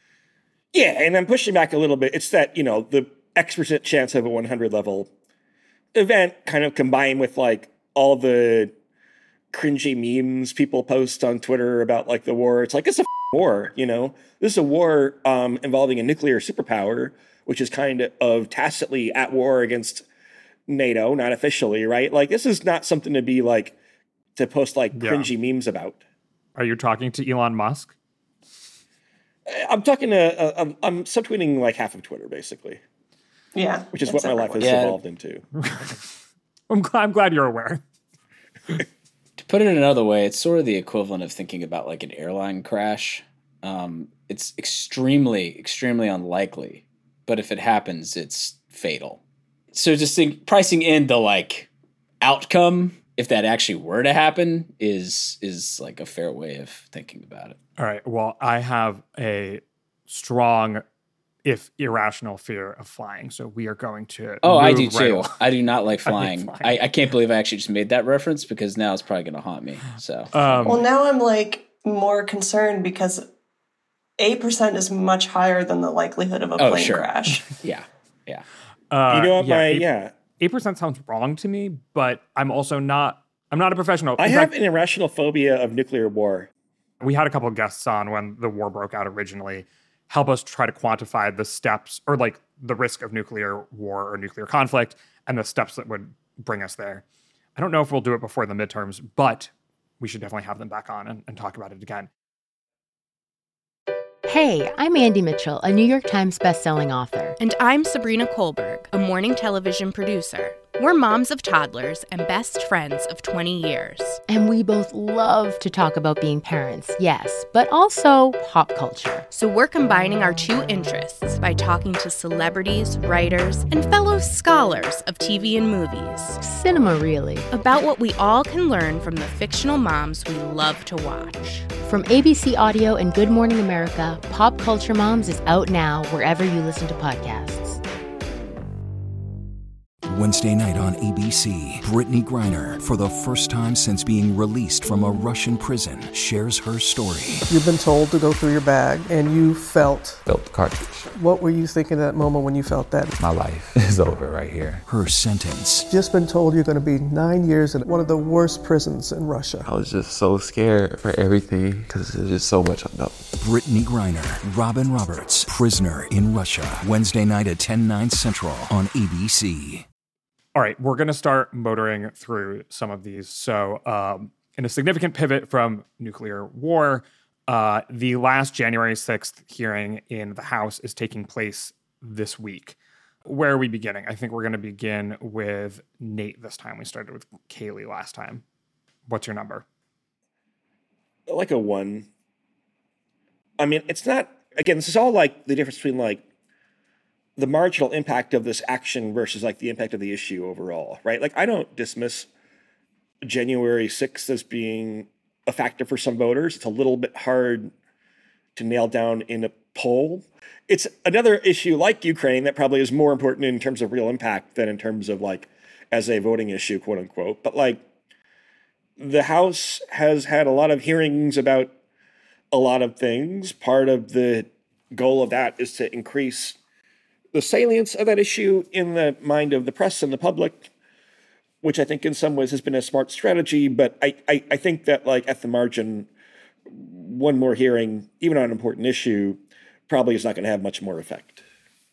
Yeah, and I'm pushing back a little bit. It's that, you know, the X percent chance of a one hundred level event kind of combined with like all the cringy memes people post on Twitter about like the war. It's like, it's a f- war, you know? This is a war um, involving a nuclear superpower, which is kind of tacitly at war against NATO, not officially, right? Like, this is not something to be like, to post like Yeah. cringy memes about. Are you talking to Elon Musk? I'm talking to, uh, I'm, I'm subtweeting like half of Twitter, basically, Yeah. which is that's what my life has everyone. Yeah. evolved into. I'm, gl- I'm glad you're aware. To put it another way, it's sort of the equivalent of thinking about like an airline crash. Um, it's extremely, extremely unlikely, but if it happens, it's fatal. So just think pricing in the like outcome, if that actually were to happen, is is like a fair way of thinking about it. All right. Well, I have a strong if irrational fear of flying. So we are going to. Oh, I do move right too. along. I do not like flying. flying. I, I can't believe I actually just made that reference because now it's probably going to haunt me. So, Um, Well, now I'm like more concerned because eight percent is much higher than the likelihood of a Oh, plane sure. crash. yeah, yeah. uh, You know what? yeah, My eight- yeah, eight percent sounds wrong to me, but I'm also not. I'm not a professional. I In have fact, an irrational phobia of nuclear war. we had a couple of guests on when the war broke out originally, help us try to quantify the steps or like the risk of nuclear war or nuclear conflict and the steps that would bring us there. I don't know if we'll do it before the midterms, but we should definitely have them back on and, and talk about it again. Hey, I'm Andy Mitchell, a New York Times bestselling author. And I'm Sabrina Kohlberg, a morning television producer. We're moms of toddlers and best friends of twenty years. And we both love to talk about being parents, yes, but also pop culture. So we're combining our two interests by talking to celebrities, writers, and fellow scholars of T V and movies Cinema, really. about what we all can learn from the fictional moms we love to watch. From A B C Audio and Good Morning America, Pop Culture Moms is out now wherever you listen to podcasts. Wednesday night on A B C, Brittany Griner, for the first time since being released from a Russian prison, shares her story. You've been told to go through your bag, and you felt. Felt the cartridge. What were you thinking at that moment when you felt that? My life is over right here. Her sentence. Just been told you're going to be nine years in one of the worst prisons in Russia. I was just so scared for everything because there's just so much unknown. Brittany Griner, Robin Roberts, Prisoner in Russia. Wednesday night at ten, nine central on A B C. All right, we're going to start motoring through some of these. So, um, in a significant pivot from nuclear war, uh, the last January sixth hearing in the House is taking place this week. Where are we beginning? I think we're going to begin with Nate this time. We started with Kaylee last time. What's your number? Like a one. I mean, it's not, again, this is all like the difference between like the marginal impact of this action versus like the impact of the issue overall, right? Like I don't dismiss January sixth as being a factor for some voters. It's a little bit hard to nail down in a poll. It's another issue like Ukraine that probably is more important in terms of real impact than in terms of like as a voting issue, quote unquote. But like the House has had a lot of hearings about a lot of things. Part of the goal of that is to increase the salience of that issue in the mind of the press and the public, which I think in some ways has been a smart strategy. But I, I, I think that like at the margin, one more hearing, even on an important issue, probably is not going to have much more effect.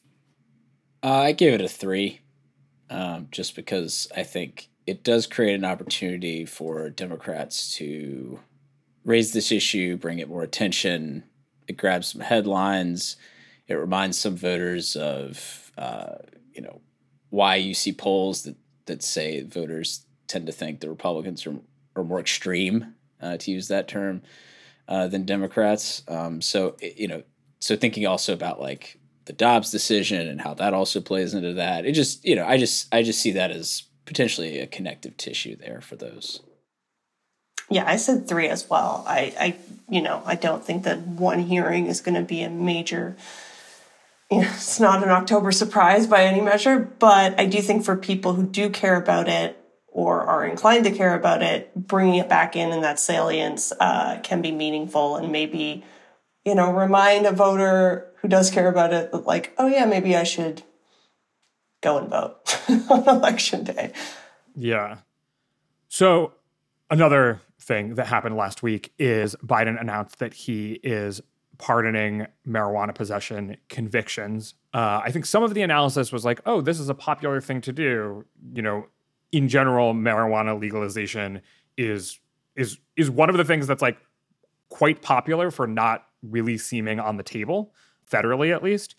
Uh, I give it a three, um, just because I think it does create an opportunity for Democrats to raise this issue, bring it more attention. It grabs some headlines. It reminds some voters of, uh, you know, why you see polls that, that say voters tend to think the Republicans are, are more extreme, uh, to use that term, uh, than Democrats. Um, so, you know, so thinking also about like the Dobbs decision and how that also plays into that. It just, you know, I just, I just see that as potentially a connective tissue there for those. Yeah, I said three as well. I, I you know, I don't think that one hearing is going to be a major. You know, it's not an October surprise by any measure, but I do think for people who do care about it or are inclined to care about it, bringing it back in and that salience uh, can be meaningful and maybe, you know, remind a voter who does care about it that like, oh yeah, maybe I should go and vote on election day. Yeah. So another thing that happened last week is Biden announced that he is pardoning marijuana possession convictions. Uh, I think some of the analysis was like, oh, this is a popular thing to do. You know, in general, marijuana legalization is is is one of the things that's like quite popular for not really seeming on the table, federally at least.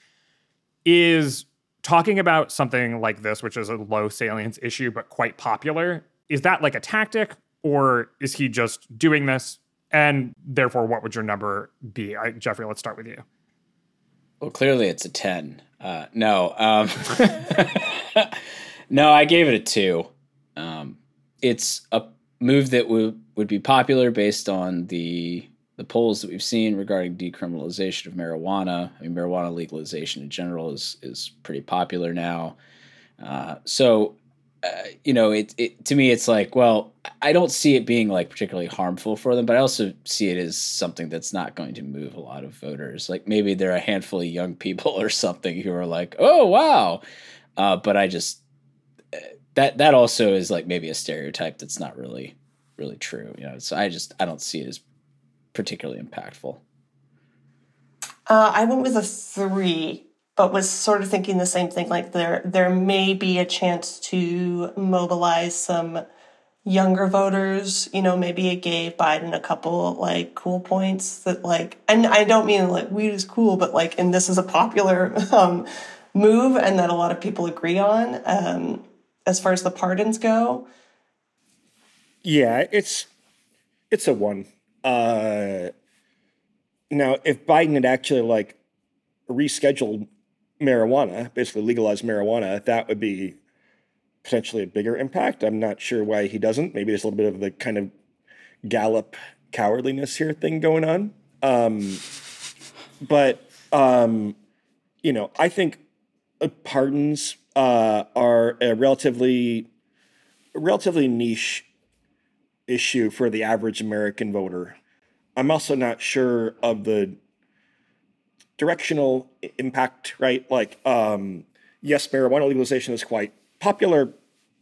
Is talking about something like this, which is a low salience issue, but quite popular, is that like a tactic, or is he just doing this? And therefore, what would your number be? I, Jeffrey, let's start with you. Well, clearly it's a ten. Uh, no. Um, no, I gave it a two. Um, it's a move that would, would be popular based on the the polls that we've seen regarding decriminalization of marijuana. I mean, marijuana legalization in general is is pretty popular now. Uh, so, uh, you know, it, it to me, it's like, well, I don't see it being like particularly harmful for them, but I also see it as something that's not going to move a lot of voters. Like maybe there are a handful of young people or something who are like, oh, wow. Uh, but I just, that, that also is like maybe a stereotype that's not really, really true. You know, so I just, I don't see it as particularly impactful. Uh, I went with a three, but was sort of thinking the same thing. Like there, there may be a chance to mobilize some younger voters. You know, maybe it gave Biden a couple like cool points that like, and I don't mean like weed is cool, but like, and this is a popular um, move, and that a lot of people agree on um, as far as the pardons go. Yeah, it's it's a one. Uh, now, if Biden had actually like rescheduled marijuana, basically legalized marijuana, that would be potentially a bigger impact. I'm not sure why he doesn't. Maybe there's a little bit of the kind of Gallup cowardliness here thing going on. Um, but, um, you know, I think pardons uh, are a relatively, a relatively niche issue for the average American voter. I'm also not sure of the directional impact, right? Like, um, yes, marijuana legalization is quite popular,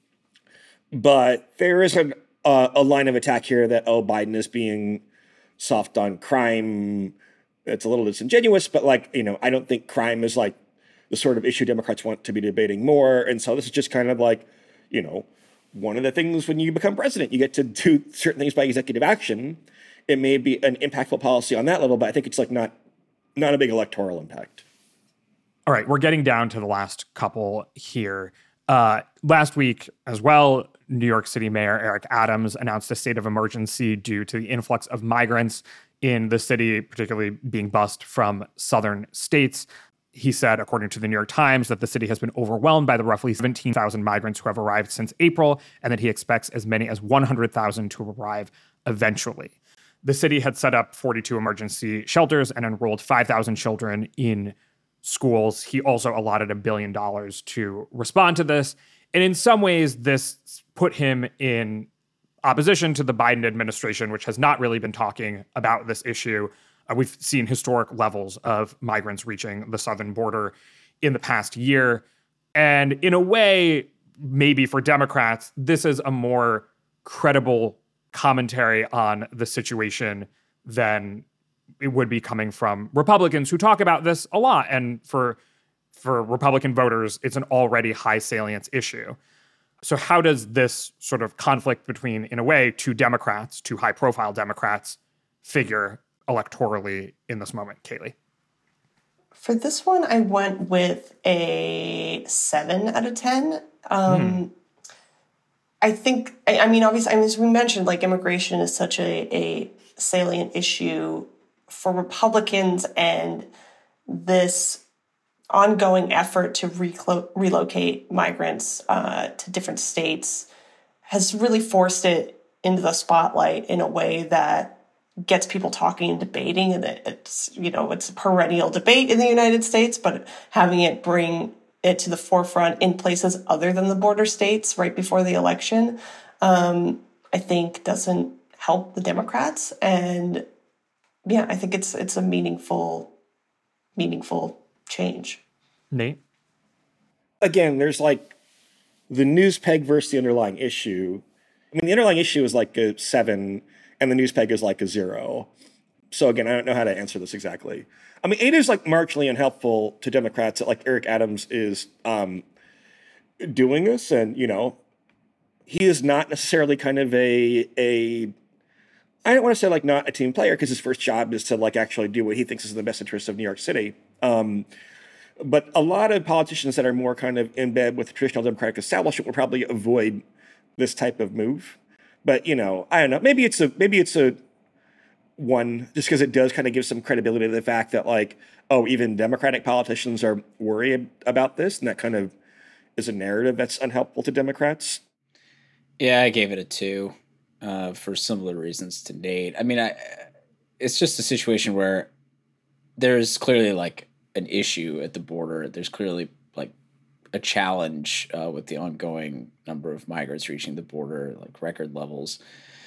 but there is an, uh, a line of attack here that, oh, Biden is being soft on crime. It's a little disingenuous, but like, you know, I don't think crime is like the sort of issue Democrats want to be debating more. And so this is just kind of like, you know, one of the things when you become president, you get to do certain things by executive action. It may be an impactful policy on that level, but I think it's like not not a big electoral impact. All right, we're getting down to the last couple here. Uh, last week as well, New York City Mayor Eric Adams announced a state of emergency due to the influx of migrants in the city, particularly being bused from southern states. He said, according to the New York Times, that the city has been overwhelmed by the roughly seventeen thousand migrants who have arrived since April, and that he expects as many as one hundred thousand to arrive eventually. The city had set up forty-two emergency shelters and enrolled five thousand children in schools. He also allotted a billion dollars to respond to this. And in some ways, this put him in opposition to the Biden administration, which has not really been talking about this issue. Uh, we've seen historic levels of migrants reaching the southern border in the past year. And in a way, maybe for Democrats, this is a more credible commentary on the situation than it would be coming from Republicans who talk about this a lot. And for for Republican voters, it's an already high salience issue. So how does this sort of conflict between, in a way, two Democrats, two high-profile Democrats, figure electorally in this moment, Kaylee? For this one, I went with a seven out of ten. Um, hmm. I think, I, I mean, obviously, I mean, as we mentioned, like immigration is such a, a salient issue for Republicans, and this ongoing effort to reclo- relocate migrants uh, to different states has really forced it into the spotlight in a way that gets people talking and debating. And it's, you know, it's a perennial debate in the United States, but having it bring it to the forefront in places other than the border states right before the election, um, I think doesn't help the Democrats. And yeah, I think it's it's a meaningful, meaningful change. Nate? Again, there's like the news peg versus the underlying issue. I mean, the underlying issue is like a seven, and the news peg is like a zero. So again, I don't know how to answer this exactly. I mean, it is like marginally unhelpful to Democrats that like Eric Adams is um, doing this, and you know, he is not necessarily kind of a a. I don't want to say like not a team player, because his first job is to like actually do what he thinks is in the best interest of New York City. Um, but a lot of politicians that are more kind of in bed with the traditional Democratic establishment will probably avoid this type of move. But you know, I don't know. Maybe it's a maybe it's a one just because it does kind of give some credibility to the fact that like, oh, even Democratic politicians are worried about this, and that kind of is a narrative that's unhelpful to Democrats. Yeah, I gave it a two uh, for similar reasons to Nate. I mean, I it's just a situation where there's clearly like an issue at the border. There's clearly like a challenge uh, with the ongoing number of migrants reaching the border, like record levels.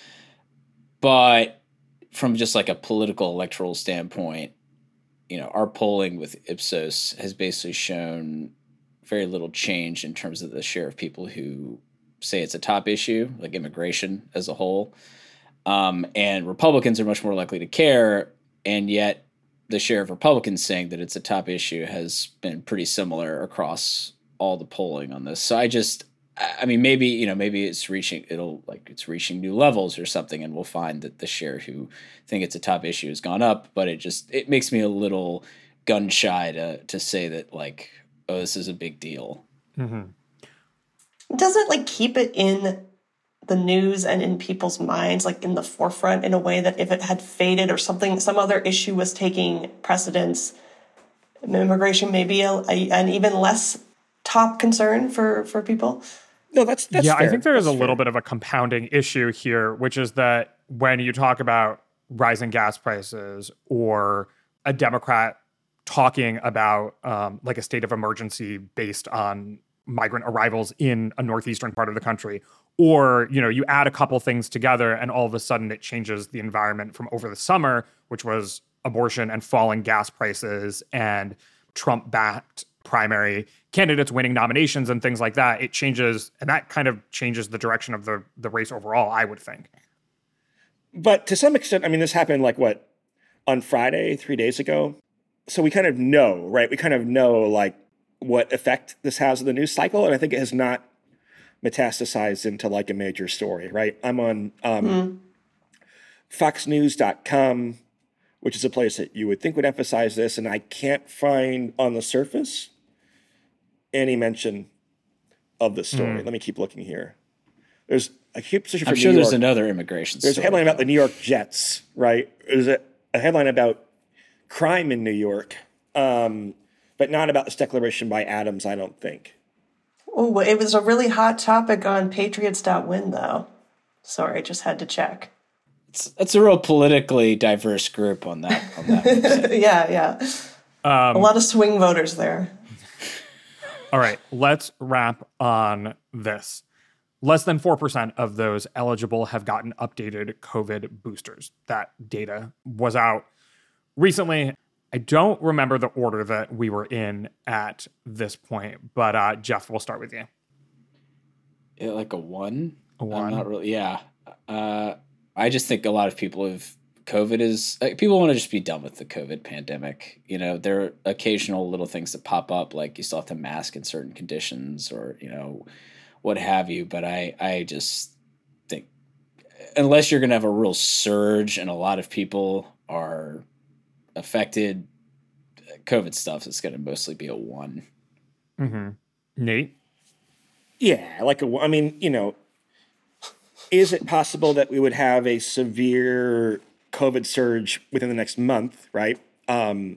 But from just like a political electoral standpoint, you know, our polling with Ipsos has basically shown very little change in terms of the share of people who say it's a top issue, like immigration as a whole. Um, and Republicans are much more likely to care. And yet the share of Republicans saying that it's a top issue has been pretty similar across all the polling on this. So I just, I mean, maybe, you know, maybe it's reaching, it'll like it's reaching new levels or something. And we'll find that the share who think it's a top issue has gone up, but it just, it makes me a little gun shy to, to say that like, oh, this is a big deal. Mm-hmm. Does it like keep it in the news and in people's minds, like in the forefront in a way that if it had faded or something, some other issue was taking precedence, immigration may be a, a, an even less top concern for, for people? No, that's, that's yeah, fair. I think there is that's a little fair. bit of a compounding issue here, which is that when you talk about rising gas prices or a Democrat talking about um, like a state of emergency based on migrant arrivals in a northeastern part of the country, or, you know, you add a couple things together and all of a sudden it changes the environment from over the summer, which was abortion and falling gas prices and Trump-backed primary candidates winning nominations and things like that. It changes, and that kind of changes the direction of the, the race overall, I would think. But to some extent, I mean, this happened like what, on Friday, three days ago? So we kind of know, right? We kind of know like what effect this has on the news cycle. And I think it has not metastasized into like a major story, right? I'm on um, mm. fox news dot com, which is a place that you would think would emphasize this. And I can't find on the surface any mention of the story. Mm. Let me keep looking here. There's a keep searching for I'm New sure York. There's another immigration There's story. a headline about the New York Jets, right? There's a, a headline about crime in New York, um, but not about this declaration by Adams, I don't think. Oh, it was a really hot topic on patriots dot win, though. Sorry, just had to check. It's, it's a real politically diverse group on that. On that yeah, yeah. Um, a lot of swing voters there. All right, let's wrap on this. Less than four percent of those eligible have gotten updated COVID boosters. That data was out recently. I don't remember the order that we were in at this point, but uh, Jeff, we'll start with you. Yeah, like a one? A one? I'm not really, yeah. Uh, I just think a lot of people have, COVID is, like, people want to just be done with the COVID pandemic. You know, there are occasional little things that pop up, like you still have to mask in certain conditions or, you know, what have you. But I, I just think, unless you're going to have a real surge and a lot of people are affected, COVID stuff is going to mostly be a one. Mm-hmm. Nate? Yeah, like a, I mean, you know, is it possible that we would have a severe COVID surge within the next month, right? Um,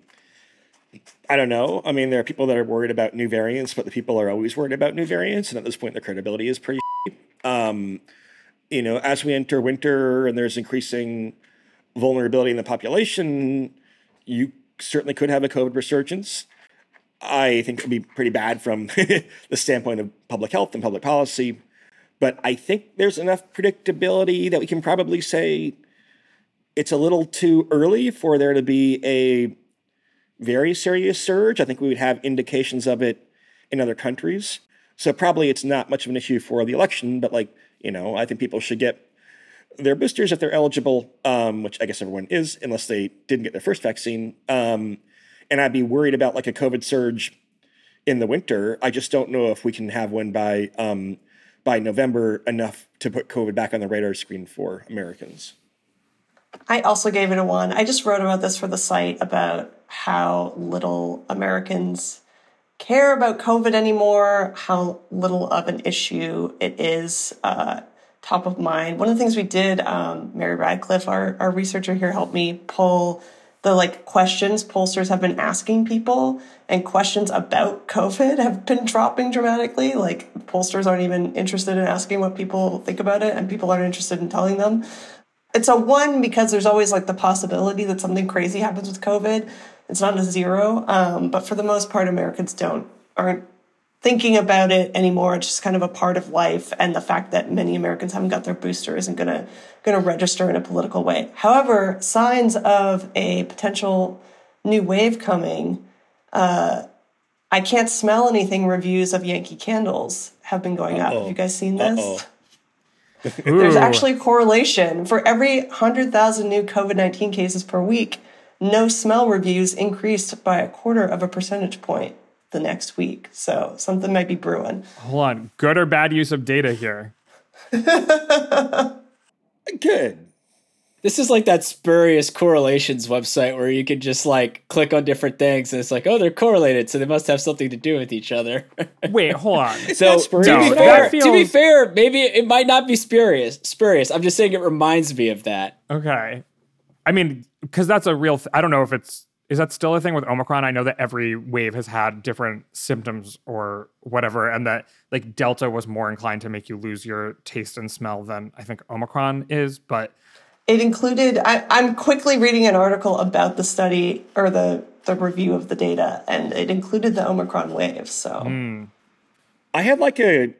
I don't know. I mean, there are people that are worried about new variants, but the people are always worried about new variants. And at this point, their credibility is pretty um, you know, as we enter winter and there's increasing vulnerability in the population, you certainly could have a COVID resurgence. I think it would be pretty bad from the standpoint of public health and public policy. But I think there's enough predictability that we can probably say it's a little too early for there to be a very serious surge. I think we would have indications of it in other countries. So probably it's not much of an issue for the election, but like, you know, I think people should get their boosters if they're eligible, um, which I guess everyone is, unless they didn't get their first vaccine. Um, and I'd be worried about like a COVID surge in the winter. I just don't know if we can have one by um, by November enough to put COVID back on the radar screen for Americans. I also gave it a one. I just wrote about this for the site about how little Americans care about COVID anymore, how little of an issue it is uh, top of mind. One of the things we did, um, Mary Radcliffe, our, our researcher here, helped me pull the like questions pollsters have been asking people, and questions about COVID have been dropping dramatically. Like pollsters aren't even interested in asking what people think about it, and people aren't interested in telling them. it's a one because there's always like the possibility that something crazy happens with COVID. It's not a zero. Um, but for the most part, Americans don't aren't thinking about it anymore. It's just kind of a part of life. And the fact that many Americans haven't got their booster isn't going to going to register in a political way. However, signs of a potential new wave coming, uh, I can't smell anything. Reviews of Yankee Candles have been going Uh-oh. up. Have you guys seen this? There's actually a correlation. For every one hundred thousand new COVID nineteen cases per week, no smell reviews increased by a quarter of a percentage point the next week. So something might be brewing. Hold on. Good or bad use of data here? Good. This is like that spurious correlations website where you can just like click on different things and it's like, oh, they're correlated, so they must have something to do with each other. Wait, hold on. So to be, no, fair, feels... to be fair, maybe it might not be spurious. Spurious. I'm just saying it reminds me of that. Okay. I mean, because that's a real, th- I don't know if it's, is that still a thing with Omicron? I know that every wave has had different symptoms or whatever, and that like Delta was more inclined to make you lose your taste and smell than I think Omicron is, but it included, I, I'm quickly reading an article about the study or the, the review of the data, and it included the Omicron wave. So mm. I had like a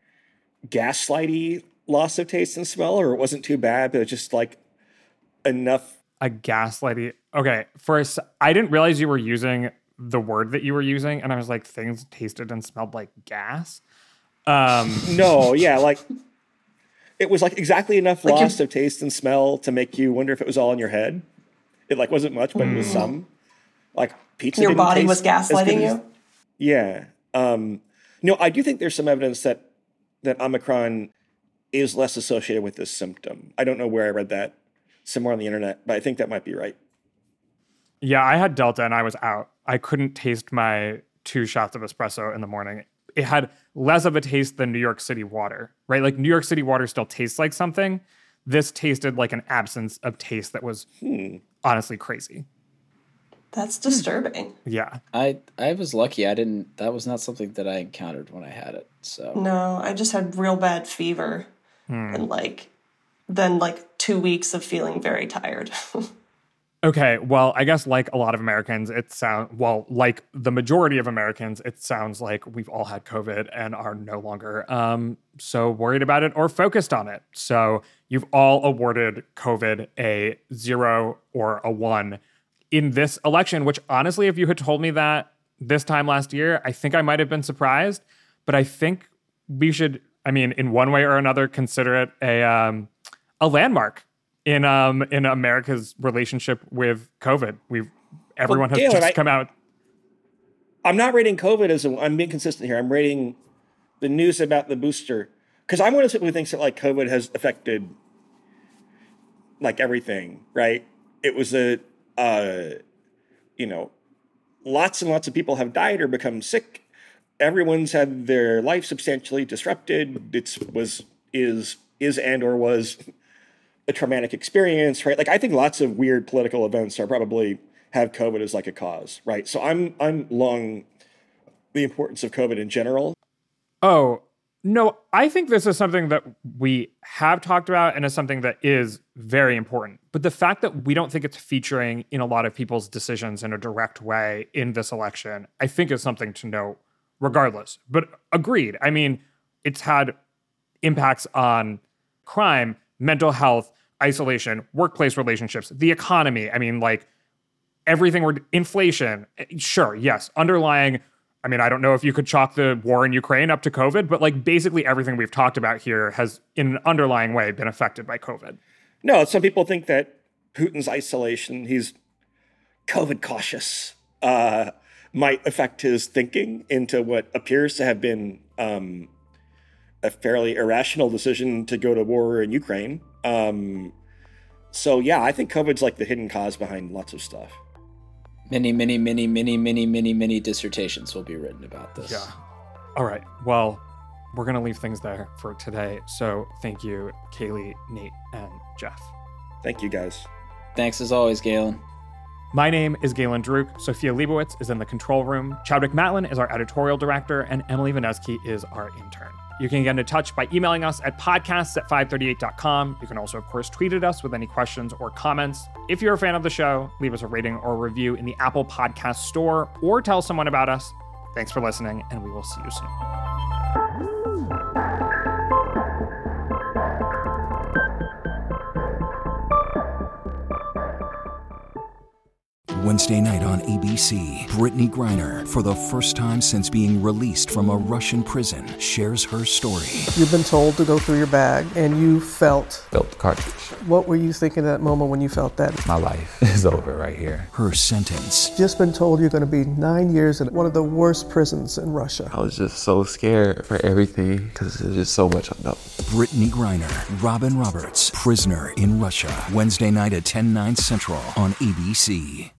gaslighty loss of taste and smell, or it wasn't too bad, but it was just like enough. A gaslighty. Okay. First, I didn't realize you were using the word that you were using, and I was like, things tasted and smelled like gas. Um, no, yeah, like it was like exactly enough like loss of taste and smell to make you wonder if it was all in your head. It like wasn't much, but mm. it was some. Like pizza. Your body was gaslighting you? As, yeah. Um, no, I do think there's some evidence that that Omicron is less associated with this symptom. I don't know where I read that. Somewhere on the internet, but I think that might be right. Yeah, I had Delta and I was out. I couldn't taste my two shots of espresso in the morning. It had less of a taste than New York City water, right? Like New York City water still tastes like something. This tasted like an absence of taste that was hmm. honestly crazy. That's disturbing. Yeah. I, I was lucky. I didn't, that was not something that I encountered when I had it. So no, I just had real bad fever hmm. and like, then like two weeks of feeling very tired. Okay, well, I guess like a lot of Americans, it sounds, well, like the majority of Americans, it sounds like we've all had COVID and are no longer um, so worried about it or focused on it. So you've all awarded COVID a zero or a one in this election, which honestly, if you had told me that this time last year, I think I might have been surprised. But I think we should, I mean, in one way or another, consider it a um, a landmark in um in America's relationship with COVID. We've everyone well, has Galen, just come out. I'm not rating COVID as a, I'm being consistent here. I'm rating the news about the booster because I'm one of the people who thinks that like COVID has affected like everything, right? It was a uh you know, lots and lots of people have died or become sick. Everyone's had their life substantially disrupted. It's was is is and or was a traumatic experience, right? Like I think lots of weird political events are probably have COVID as like a cause, right? So I'm I'm long the importance of COVID in general. Oh, no, I think this is something that we have talked about and is something that is very important. But the fact that we don't think it's featuring in a lot of people's decisions in a direct way in this election, I think is something to note regardless. But agreed. I mean, it's had impacts on crime, mental health, isolation, workplace relationships, the economy. I mean, like everything, we're inflation. Sure, yes, underlying. I mean, I don't know if you could chalk the war in Ukraine up to COVID, but like basically everything we've talked about here has in an underlying way been affected by COVID. No, some people think that Putin's isolation, he's COVID cautious, uh, might affect his thinking into what appears to have been um, a fairly irrational decision to go to war in Ukraine. Um, so yeah, I think COVID's like the hidden cause behind lots of stuff. Many, many, many, many, many, many, many dissertations will be written about this. Yeah. All right. Well, we're going to leave things there for today. So thank you, Kaylee, Nate, and Jeff. Thank you, guys. Thanks as always, Galen. My name is Galen Druk. Sophia Leibowitz is in the control room. Chadwick Matlin is our editorial director, and Emily Vineski is our intern. You can get in touch by emailing us at podcasts at five thirty-eight dot com. You can also, of course, tweet at us with any questions or comments. If you're a fan of the show, leave us a rating or review in the Apple Podcast Store or tell someone about us. Thanks for listening, and we will see you soon. Wednesday night on A B C, Brittany Griner, for the first time since being released from a Russian prison, shares her story. You've been told to go through your bag, and you felt... Felt the cartridge. What were you thinking at that moment when you felt that? My life is over right here. Her sentence. Just been told you're going to be nine years in one of the worst prisons in Russia. I was just so scared for everything because there's just so much unknown. Brittany Griner, Robin Roberts, Prisoner in Russia. Wednesday night at ten, nine central on A B C.